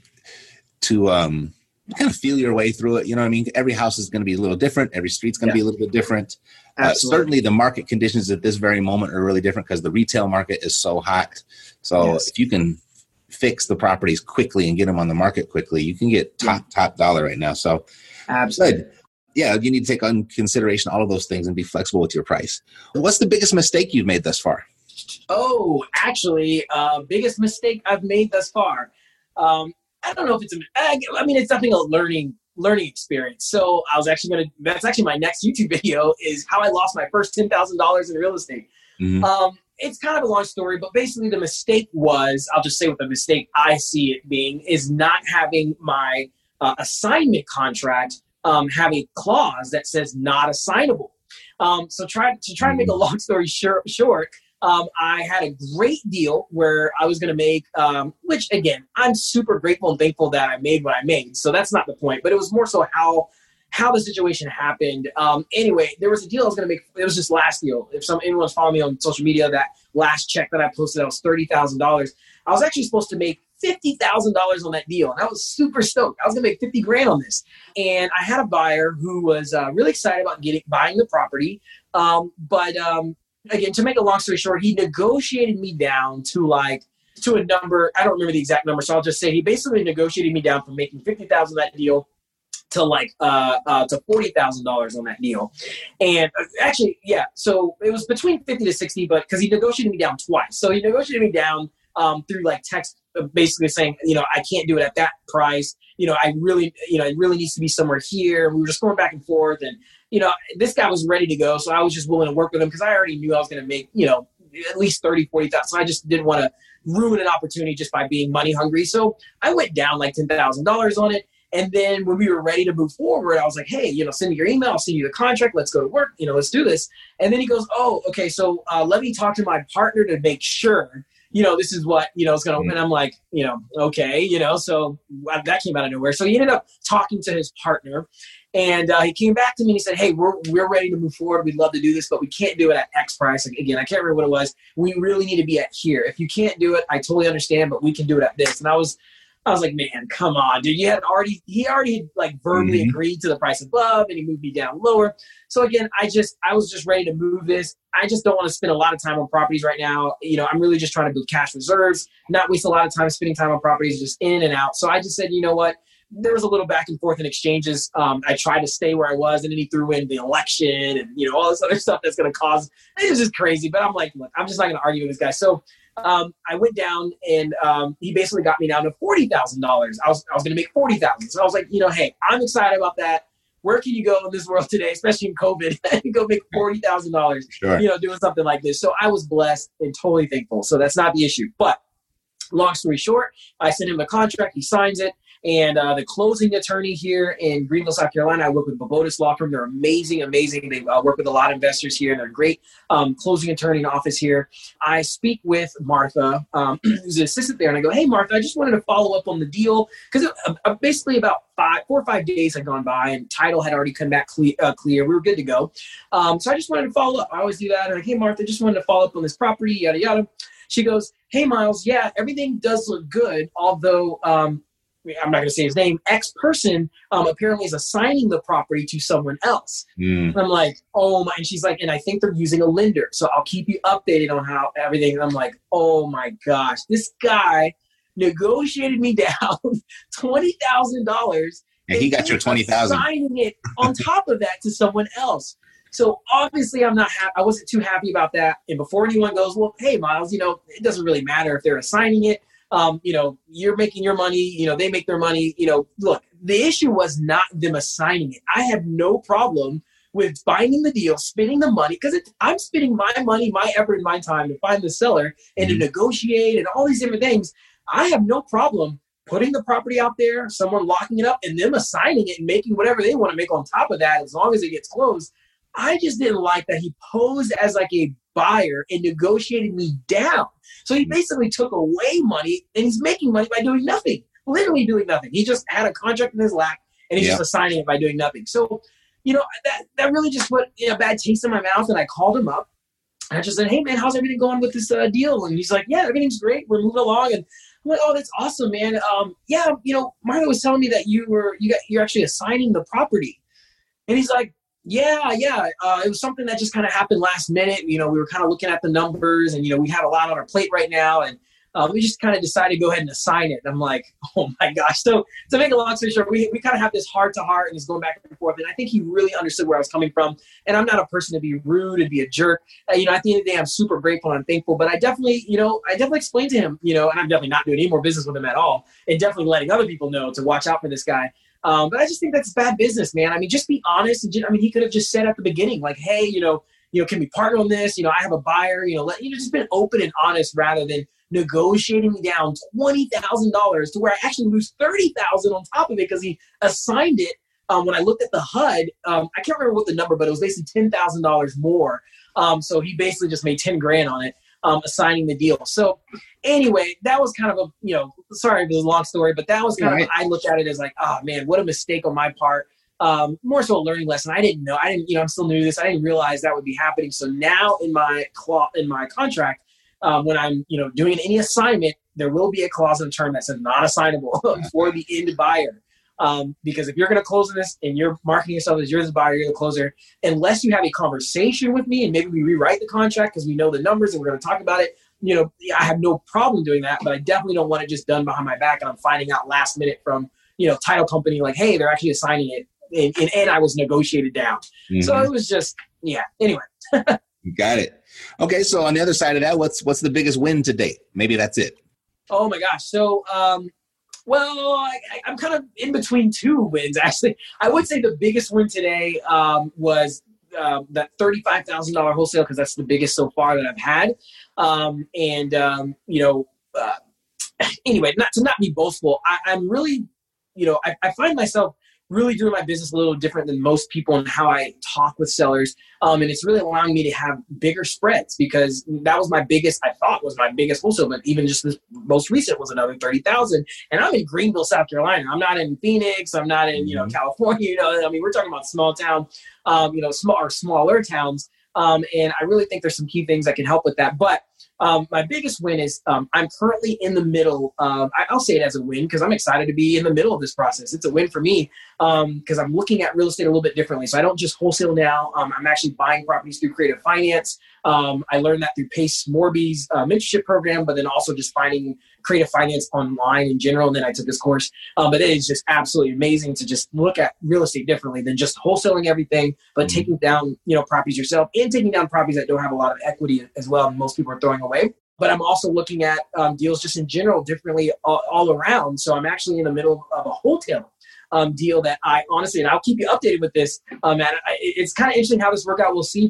F: to, um, kind of feel your way through it. You know what I mean? Every house is going to be a little different. Every street's going to yeah. be a little bit different. Uh, certainly the market conditions at this very moment are really different because the retail market is so hot. So yes. if you can fix the properties quickly and get them on the market quickly, you can get top, yeah. top dollar right now. So
E: absolutely.
F: Good. Yeah, you need to take on consideration all of those things and be flexible with your price. What's the biggest mistake you've made thus far?
E: Oh, actually, uh, biggest mistake I've made thus far. Um, I don't know if it's a, I mean, it's definitely a learning, learning experience. So I was actually going to, that's actually my next YouTube video, is how I lost my first ten thousand dollars in real estate. Mm-hmm. Um, it's kind of a long story, but basically the mistake was, I'll just say what the mistake I see it being is not having my uh, assignment contract um, have a clause that says not assignable. Um, so try to try and make a long story short, short Um, I had a great deal where I was going to make, um, which again, I'm super grateful and thankful that I made what I made. So that's not the point, but it was more so how, how the situation happened. Um, anyway, there was a deal I was going to make. It was just last deal. If some, anyone's following me on social media, that last check that I posted, that was thirty thousand dollars. I was actually supposed to make fifty thousand dollars on that deal. And I was super stoked. I was going to make fifty grand on this. And I had a buyer who was uh, really excited about getting, buying the property. Um, but, um, Again, to make a long story short, he negotiated me down to like, to a number, I don't remember the exact number, so I'll just say he basically negotiated me down from making fifty thousand dollars on that deal to like, uh, uh, to forty thousand dollars on that deal. And actually, yeah, so it was between fifty to sixty, but because he negotiated me down twice. So he negotiated me down um, through like text, basically saying, you know, I can't do it at that price. You know, I really, you know, it really needs to be somewhere here. We were just going back and forth, and you know, this guy was ready to go. So I was just willing to work with him because I already knew I was going to make, you know, at least thirty, forty thousand. So I just didn't want to ruin an opportunity just by being money hungry. So I went down like ten thousand dollars on it. And then when we were ready to move forward, I was like, hey, you know, send me your email. I'll send you the contract. Let's go to work. You know, let's do this. And then he goes, oh, okay. So uh, let me talk to my partner to make sure, you know, this is what, you know, it's going to, and I'm like, you know, okay, you know, so that came out of nowhere. So he ended up talking to his partner, and uh, he came back to me and he said, hey, we're, we're ready to move forward. We'd love to do this, but we can't do it at X price. Like, again, I can't remember what it was. We really need to be at here. If you can't do it, I totally understand, but we can do it at this. And I was, I was like, man, come on, dude. You had already, he already like verbally mm-hmm. agreed to the price above, and he moved me down lower. So again, I just, I was just ready to move this. I just don't want to spend a lot of time on properties right now. You know, I'm really just trying to build cash reserves, not waste a lot of time spending time on properties, just in and out. So I just said, you know what? There was a little back and forth in exchanges. Um, I tried to stay where I was, and then he threw in the election and, you know, all this other stuff that's going to cause, it was just crazy. But I'm like, look, I'm just not going to argue with this guy. So um, I went down, and um, he basically got me down to forty thousand dollars. I was, I was going to make forty thousand dollars. So I was like, you know, hey, I'm excited about that. Where can you go in this world today, especially in COVID, and go make forty thousand dollars, sure. you know, doing something like this. So I was blessed and totally thankful. So that's not the issue. But long story short, I sent him the contract. He signs it. And uh, the closing attorney here in Greenville, South Carolina, I work with Bobotis Law Firm. They're amazing, amazing. They uh, work with a lot of investors here, and they're a great um, closing attorney in office here. I speak with Martha, um, who's an assistant there, and I go, hey, Martha, I just wanted to follow up on the deal, because uh, basically about five, four or five days had gone by, and title had already come back clear. Uh, clear. We were good to go. Um, so I just wanted to follow up. I always do that. I'm like, hey, Martha, just wanted to follow up on this property, yada, yada. She goes, hey, Miles, yeah, everything does look good, although um, I'm not going to say his name, X person um, apparently is assigning the property to someone else. Mm. And I'm like, oh my, and she's like, and I think they're using a lender. So I'll keep you updated on how everything. And I'm like, oh my gosh, this guy negotiated me down twenty thousand dollars.
F: And he got your twenty thousand dollars.
E: Assigning it on top of that to someone else. So obviously I'm not ha- I wasn't too happy about that. And before anyone goes, well, hey, Miles, you know, it doesn't really matter if they're assigning it. Um, you know, you're making your money, you know, they make their money, you know, look, the issue was not them assigning it. I have no problem with binding the deal, spending the money, because I'm spending my money, my effort, and my time to find the seller and mm-hmm. to negotiate and all these different things. I have no problem putting the property out there, someone locking it up, and them assigning it and making whatever they want to make on top of that, as long as it gets closed. I just didn't like that he posed as like a buyer and negotiated me down. So he basically took away money, and he's making money by doing nothing, literally doing nothing. He just had a contract in his lap, and he's yeah. just assigning it by doing nothing. So, you know, that, that really just put you know, a bad taste in my mouth, and I called him up. And I just said, hey, man, how's everything going with this uh, deal? And he's like, yeah, everything's great. We're moving along. And I'm like, oh, that's awesome, man. Um, yeah, you know, Martha was telling me that you were you got you're actually assigning the property. And he's like, yeah, yeah. Uh, it was something that just kind of happened last minute. You know, we were kind of looking at the numbers, and you know, we had a lot on our plate right now, and uh, we just kind of decided to go ahead and assign it. And I'm like, oh my gosh. So to make a long story short, we we kind of have this heart to heart, and it's going back and forth. And I think he really understood where I was coming from. And I'm not a person to be rude and be a jerk. Uh, you know, at the end of the day, I'm super grateful and I'm thankful. But I definitely, you know, I definitely explained to him, you know, and I'm definitely not doing any more business with him at all, and definitely letting other people know to watch out for this guy. Um, but I just think that's bad business, man. I mean, just be honest. And just, I mean, he could have just said at the beginning, like, hey, you know, you know, can we partner on this? You know, I have a buyer. You know, let you know, just been open and honest rather than negotiating me down twenty thousand dollars to where I actually lose thirty thousand dollars on top of it because he assigned it. Um, when I looked at the H U D, um, I can't remember what the number, but it was basically ten thousand dollars more. Um, so he basically just made ten grand on it, um, assigning the deal. So anyway, that was kind of a, you know, sorry, it was a long story, but that was kind right. of, I looked at it as like, oh man, what a mistake on my part. Um, more so a learning lesson. I didn't know, I didn't, you know, I'm still new to this. I didn't realize that would be happening. So now in my clause, in my contract, um, when I'm, you know, doing any assignment, there will be a clause in the term that says not assignable for the end buyer. Um, because if you're going to close on this and you're marketing yourself as you're the buyer, you're the closer, unless you have a conversation with me and maybe we rewrite the contract because we know the numbers and we're going to talk about it, you know, I have no problem doing that, but I definitely don't want it just done behind my back and I'm finding out last minute from, you know, title company, like, hey, they're actually assigning it and, and, and I was negotiated down. Mm-hmm. So it was just, yeah, anyway.
F: You got it. Okay. So on the other side of that, what's, what's the biggest win to date? Maybe that's it.
E: Oh my gosh. So, um, well, I, I'm kind of in between two wins, actually. I would say the biggest win today um, was uh, that thirty-five thousand dollars wholesale, because that's the biggest so far that I've had. Um, and, um, you know, uh, anyway, not to not be boastful, I, I'm really, you know, I, I find myself really doing my business a little different than most people in how I talk with sellers. Um, and it's really allowing me to have bigger spreads because that was my biggest, I thought was my biggest wholesale, but even just this most recent was another thirty thousand. And I'm in Greenville, South Carolina. I'm not in Phoenix. I'm not in, you know, California, you know, I mean, we're talking about small town, um, you know, small or smaller towns. Um, and I really think there's some key things that can help with that. But um, my biggest win is um, I'm currently in the middle. Of, I, I'll say it as a win because I'm excited to be in the middle of this process. It's a win for me because um, I'm looking at real estate a little bit differently. So I don't just wholesale now. Um, I'm actually buying properties through Creative Finance. Um, I learned that through Pace Morby's uh, mentorship program, but then also just finding Creative Finance online in general. And then I took this course. Um, but it is just absolutely amazing to just look at real estate differently than just wholesaling everything, but mm-hmm. taking down, you know, properties yourself and taking down properties that don't have a lot of equity as well. And most people are throwing away. But I'm also looking at um, deals just in general differently all, all around. So I'm actually in the middle of a wholesale um, deal that I honestly, and I'll keep you updated with this, um, and I, it's kind of interesting how this works out. We'll see. But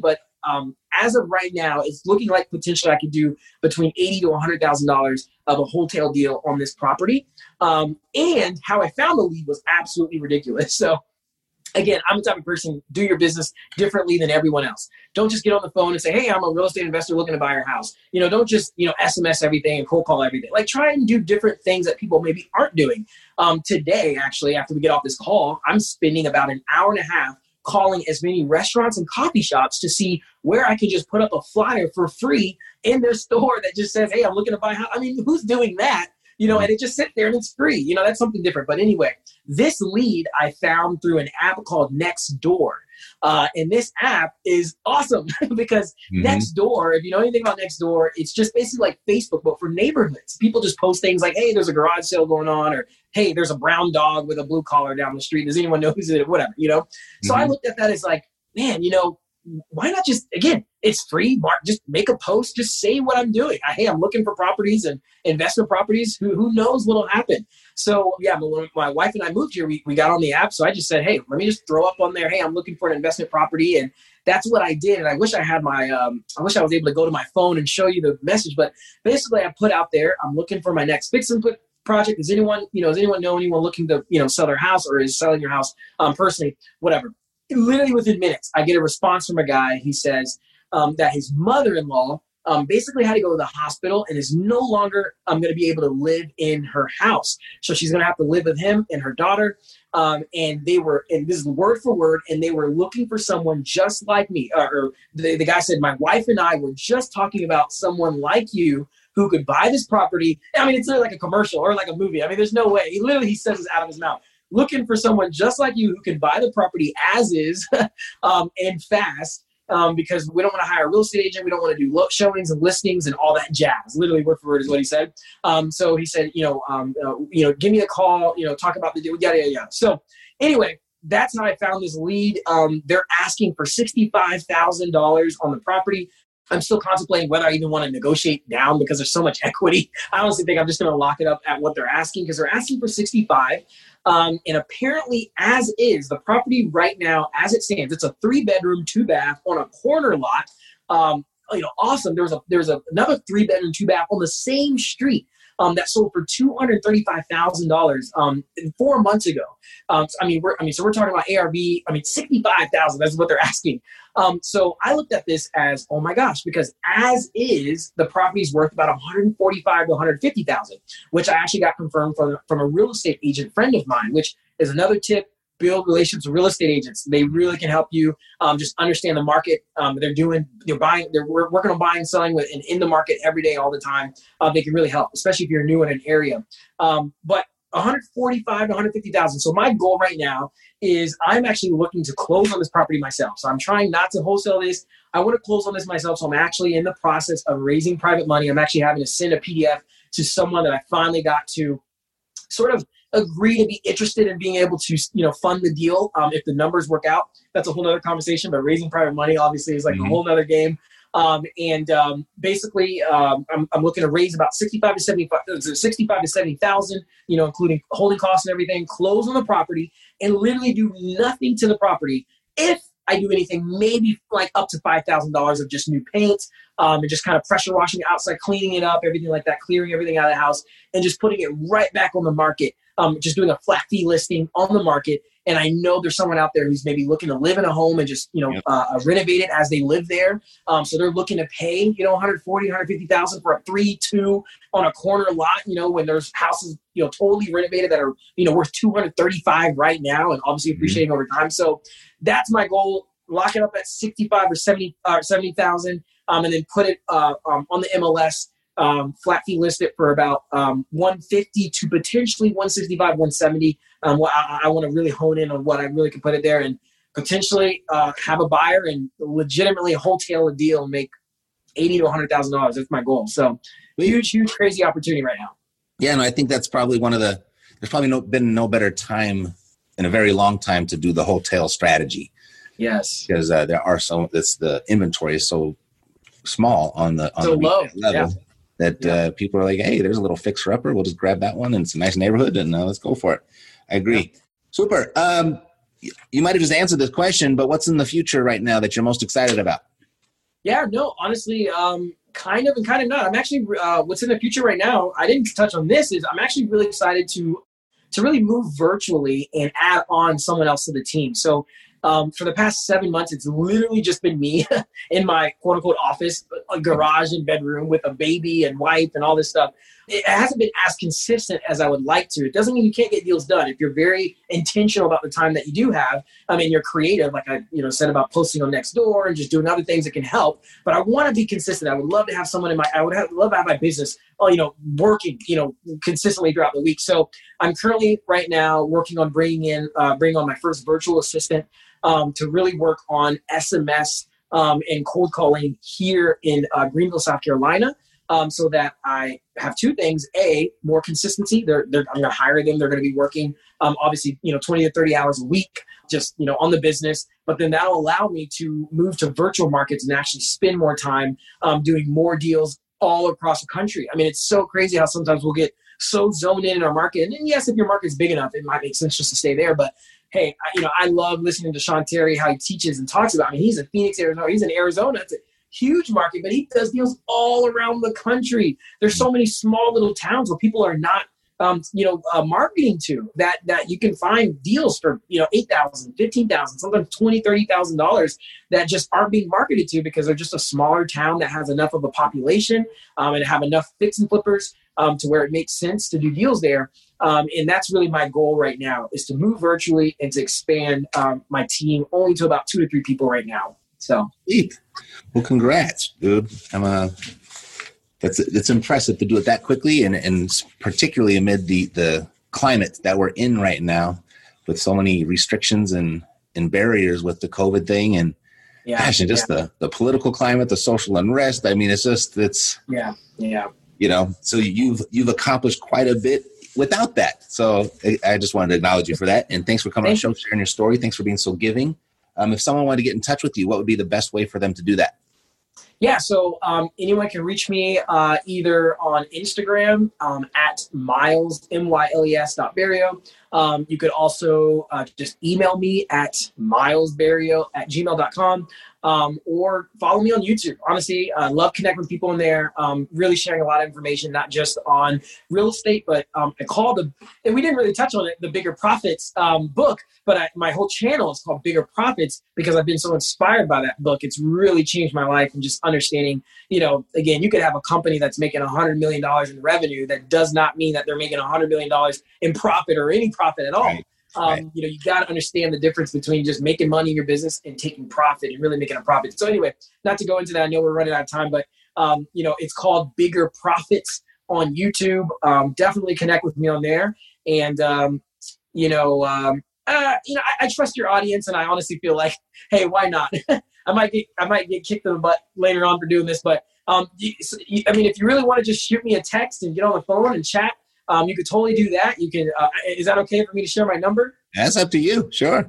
E: um, as of right now, it's looking like potentially I could do between eighty to one hundred thousand dollars of a wholesale deal on this property. Um, and how I found the lead was absolutely ridiculous. So again, I'm the type of person, do your business differently than everyone else. Don't just get on the phone and say, hey, I'm a real estate investor looking to buy your house. You know, don't just, you know, S M S everything and cold call everything. Like, try and do different things that people maybe aren't doing. Um, today, actually, after we get off this call, I'm spending about an hour and a half calling as many restaurants and coffee shops to see where I can just put up a flyer for free in their store that just says, hey, I'm looking to buy a house. I mean, who's doing that? You know, and it just sits there and it's free. You know, that's something different. But anyway, this lead I found through an app called Nextdoor. Uh, and this app is awesome because mm-hmm. Nextdoor, if you know anything about Nextdoor, it's just basically like Facebook, but for neighborhoods. People just post things like, hey, there's a garage sale going on, or hey, there's a brown dog with a blue collar down the street. Does anyone know who's in it? Whatever, you know? Mm-hmm. So I looked at that as like, man, you know, why not just, again, it's free. Mark, just make a post, just say what I'm doing. I, hey, I'm looking for properties and investment properties. Who who knows what'll happen? So yeah, when my wife and I moved here, we, we got on the app. So I just said, hey, let me just throw up on there, hey, I'm looking for an investment property. And that's what I did. And I wish I had my, um, I wish I was able to go to my phone and show you the message. But basically I put out there, I'm looking for my next fix and flip project. Does anyone, you know, does anyone know anyone looking to, you know, sell their house, or is selling your house um, personally, whatever. Literally within minutes, I get a response from a guy. He says um, that his mother-in-law um, basically had to go to the hospital and is no longer um, going to be able to live in her house. So she's going to have to live with him and her daughter. Um, and they were, and this is word for word, and they were looking for someone just like me. Uh, or the, the guy said, my wife and I were just talking about someone like you who could buy this property. I mean, it's like a commercial or like a movie. I mean, there's no way. He literally, he says this out of his mouth. Looking for someone just like you who can buy the property as is um, and fast, um, because we don't want to hire a real estate agent. We don't want to do lo- showings and listings and all that jazz. Literally word for word is what he said. Um, so he said, you know, um, uh, you know, give me a call, you know, talk about the deal, yada, yada, yada. So anyway, that's how I found this lead. Um, they're asking for sixty-five thousand dollars on the property. I'm still contemplating whether I even want to negotiate down because there's so much equity. I honestly think I'm just going to lock it up at what they're asking, because they're asking for sixty-five. Um, and apparently, as is, the property right now, as it stands, it's a three bedroom, two bath on a corner lot. Um, you know, awesome. There was a there's a, another three bedroom, two bath on the same street um, that sold for two hundred thirty-five thousand dollars um, four months ago. Um, so, I mean, we're I mean, so we're talking about A R V. I mean, sixty-five thousand. That's what they're asking. Um, so I looked at this as, oh my gosh, because as is, the property is worth about one hundred forty-five to one hundred fifty thousand, which I actually got confirmed from, from a real estate agent friend of mine, which is another tip. Build relationships with real estate agents. They really can help you um, just understand the market. Um, they're doing, they're buying, they're working on buying, selling with, and in the market every day, all the time. Uh, they can really help, especially if you're new in an area. Um, but one hundred forty-five to one hundred fifty thousand. So my goal right now is I'm actually looking to close on this property myself. So I'm trying not to wholesale this. I want to close on this myself. So I'm actually in the process of raising private money. I'm actually having to send a P D F to someone that I finally got to sort of agree to be interested in being able to, you know, fund the deal. Um, if the numbers work out, that's a whole other conversation, but raising private money obviously is like mm-hmm. a whole nother game. Um, and um, basically, um, I'm, I'm looking to raise about sixty-five to seventy-five, sixty-five to seventy thousand, you know, including holding costs and everything, close on the property, and literally do nothing to the property. If I do anything, maybe like up to five thousand dollars of just new paint, um, and just kind of pressure washing the outside, cleaning it up, everything like that, clearing everything out of the house, and just putting it right back on the market. Um, just doing a flat fee listing on the market. And I know there's someone out there who's maybe looking to live in a home and just, you know, yep. uh, renovate it as they live there. Um, so they're looking to pay, you know, one hundred forty, one hundred fifty thousand for a three, two on a corner lot, you know, when there's houses, you know, totally renovated that are, you know, worth two hundred thirty-five right now and obviously appreciating mm-hmm. over time. So that's my goal. Lock it up at sixty-five or seventy, uh, seventy thousand, um, and then put it uh, um, on the M L S. Um, flat fee list it for about um, one fifty to potentially one sixty-five, one seventy. Um, well, I, I want to really hone in on what I really can put it there and potentially uh, have a buyer and legitimately wholesale a deal and make eighty to one hundred thousand dollars. That's my goal. So huge, huge, crazy opportunity right now.
F: Yeah, and I think that's probably one of the. There's probably no, been no better time in a very long time to do the wholesale strategy.
E: Yes,
F: because uh, there are so. That's the inventory is so small on the on
E: so
F: the
E: low
F: level.
E: Yeah.
F: That uh, people are like, hey, there's a little fixer-upper. We'll just grab that one, and it's a nice neighborhood, and uh, let's go for it. I agree. Yeah. Super. Um, you might have just answered this question, but what's in the future right now that you're most excited about?
E: Yeah, no, honestly, um, kind of and kind of not. I'm actually, uh, what's in the future right now, I didn't touch on this, is I'm actually really excited to to really move virtually and add on someone else to the team. So um, for the past seven months, it's literally just been me in my quote unquote office, a garage and bedroom with a baby and wife and all this stuff. It hasn't been as consistent as I would like to. It doesn't mean you can't get deals done. If you're very intentional about the time that you do have, I mean, you're creative, like I you know said about posting on Nextdoor and just doing other things that can help. But I want to be consistent. I would love to have someone in my, I would have, love to have my business, oh, you know, working, you know, consistently throughout the week. So I'm currently right now working on bringing in, uh, bringing on my first virtual assistant um, to really work on S M S um, and cold calling here in uh, Greenville, South Carolina. Um, so that I have two things. A, more consistency. They're, they're, I'm going to hire them. They're going to be working, um, obviously, you know, twenty to thirty hours a week, just, you know, on the business. But then that'll allow me to move to virtual markets and actually spend more time um, doing more deals all across the country. I mean, it's so crazy how sometimes we'll get so zoned in in our market. And yes, if your market's big enough, it might make sense just to stay there. But hey, I, you know, I love listening to Sean Terry, how he teaches and talks about. I mean, he's in Phoenix, Arizona. He's in Arizona. It's a huge market, but he does deals all around the country. There's so many small little towns where people are not, um, you know, uh, marketing to that, that you can find deals for, you know, eight thousand, fifteen thousand, sometimes twenty, thirty thousand dollars that just aren't being marketed to because they're just a smaller town that has enough of a population um, and have enough fix and flippers um, to where it makes sense to do deals there. Um, and that's really my goal right now, is to move virtually and to expand um, my team only to about two to three people right now. So,
F: well, congrats, dude. I'm uh, that's it's impressive to do it that quickly, and and particularly amid the the climate that we're in right now, with so many restrictions and and barriers with the COVID thing, and yeah, gosh, and just yeah. the the political climate, the social unrest. I mean, it's just it's
E: yeah, yeah.
F: You know, so you've you've accomplished quite a bit without that. So I, I just wanted to acknowledge you for that, and thanks for coming Thank on the show, sharing your story. Thanks for being so giving. Um, if someone wanted to get in touch with you, what would be the best way for them to do that?
E: Yeah, so um, anyone can reach me uh, either on Instagram um, at Myles, M Y L E S dot Barrio. Um, you could also uh, just email me at milesbarrio at gmail dot com. Um, or follow me on YouTube. Honestly, I uh, love connecting with people in there, um, really sharing a lot of information, not just on real estate, but um, I call the, and we didn't really touch on it, the Bigger Profits um, book, but I, my whole channel is called Bigger Profits because I've been so inspired by that book. It's really changed my life and just understanding, you know, again, you could have a company that's making one hundred million dollars in revenue. That does not mean that they're making one hundred million dollars in profit or any profit at all. Right. Um, right. You know, you got to understand the difference between just making money in your business and taking profit and really making a profit. So anyway, not to go into that, I know we're running out of time, but, um, you know, it's called Bigger Profits on YouTube. Um, definitely connect with me on there. And, um, you know, um, uh, you know, I, I trust your audience, and I honestly feel like, hey, why not? I might get, I might get kicked in the butt later on for doing this, but, um, you, you, I mean, if you really want to just shoot me a text and get on the phone and chat, Um, you could totally do that. You can. Uh, is that okay for me to share my number?
F: That's up to you. Sure.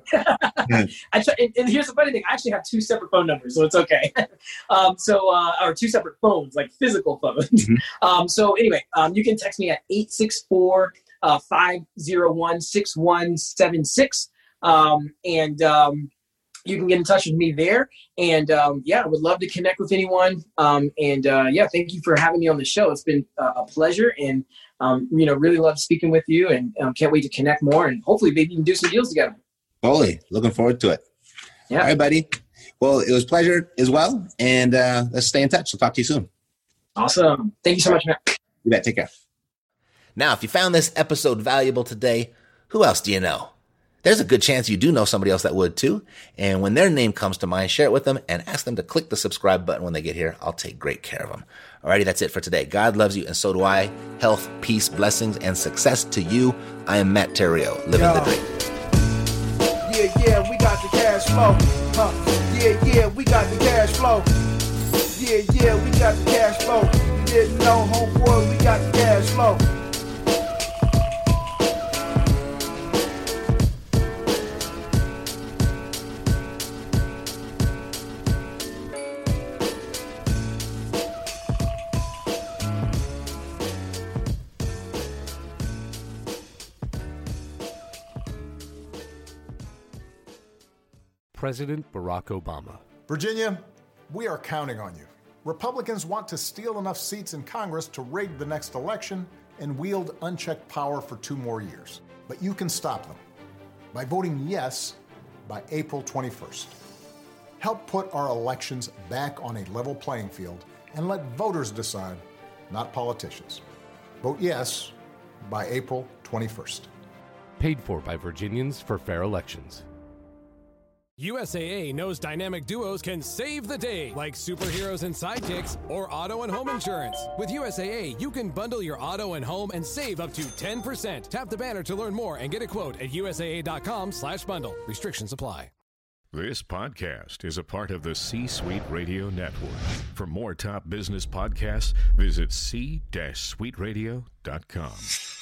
E: I try, and, and here's the funny thing. I actually have two separate phone numbers, so it's okay. um, so, uh, or two separate phones, like physical phones. Mm-hmm. Um, so anyway, um, you can text me at eight six four, five oh one, six one seven six. Um, and um, you can get in touch with me there. And um, yeah, I would love to connect with anyone. Um, and uh, yeah, thank you for having me on the show. It's been uh, a pleasure. And Um, you know, really love speaking with you, and um, can't wait to connect more, and hopefully maybe we can do some deals together.
F: Totally. Looking forward to it. Yeah. All right, buddy. Well, it was a pleasure as well. And uh, let's stay in touch. We'll talk to you soon.
E: Awesome. Thank you so much, Matt.
F: You bet. Take care.
D: Now, if you found this episode valuable today, who else do you know? There's a good chance you do know somebody else that would too. And when their name comes to mind, share it with them and ask them to click the subscribe button when they get here. I'll take great care of them. Alrighty, that's it for today. God loves you, and so do I. Health, peace, blessings, and success to you. I am Matt Terrio, living Yo. the dream.
G: Yeah, yeah, we got the cash flow. Huh. Yeah, yeah, we got the cash flow. Yeah, yeah, we got the cash flow. You didn't know, homeboy, we got the cash flow.
H: President Barack Obama.
I: Virginia,
H: We are counting on you. Republicans want to steal enough seats in Congress to rig the next election and wield unchecked power for two more years. But you can stop them by voting yes by April twenty-first. Help put our elections back on a level playing field and let voters decide, not politicians. Vote yes by April twenty-first.
I: Paid for by Virginians for Fair Elections.
J: U S A A knows dynamic duos can save the day, like superheroes and sidekicks or auto and home insurance. With U S A A, you can bundle your auto and home and save up to ten percent. Tap the banner to learn more and get a quote at usaa.com slash bundle. Restrictions apply.
K: This podcast is a part of the C-Suite Radio Network. For more top business podcasts, visit c suite radio dot com.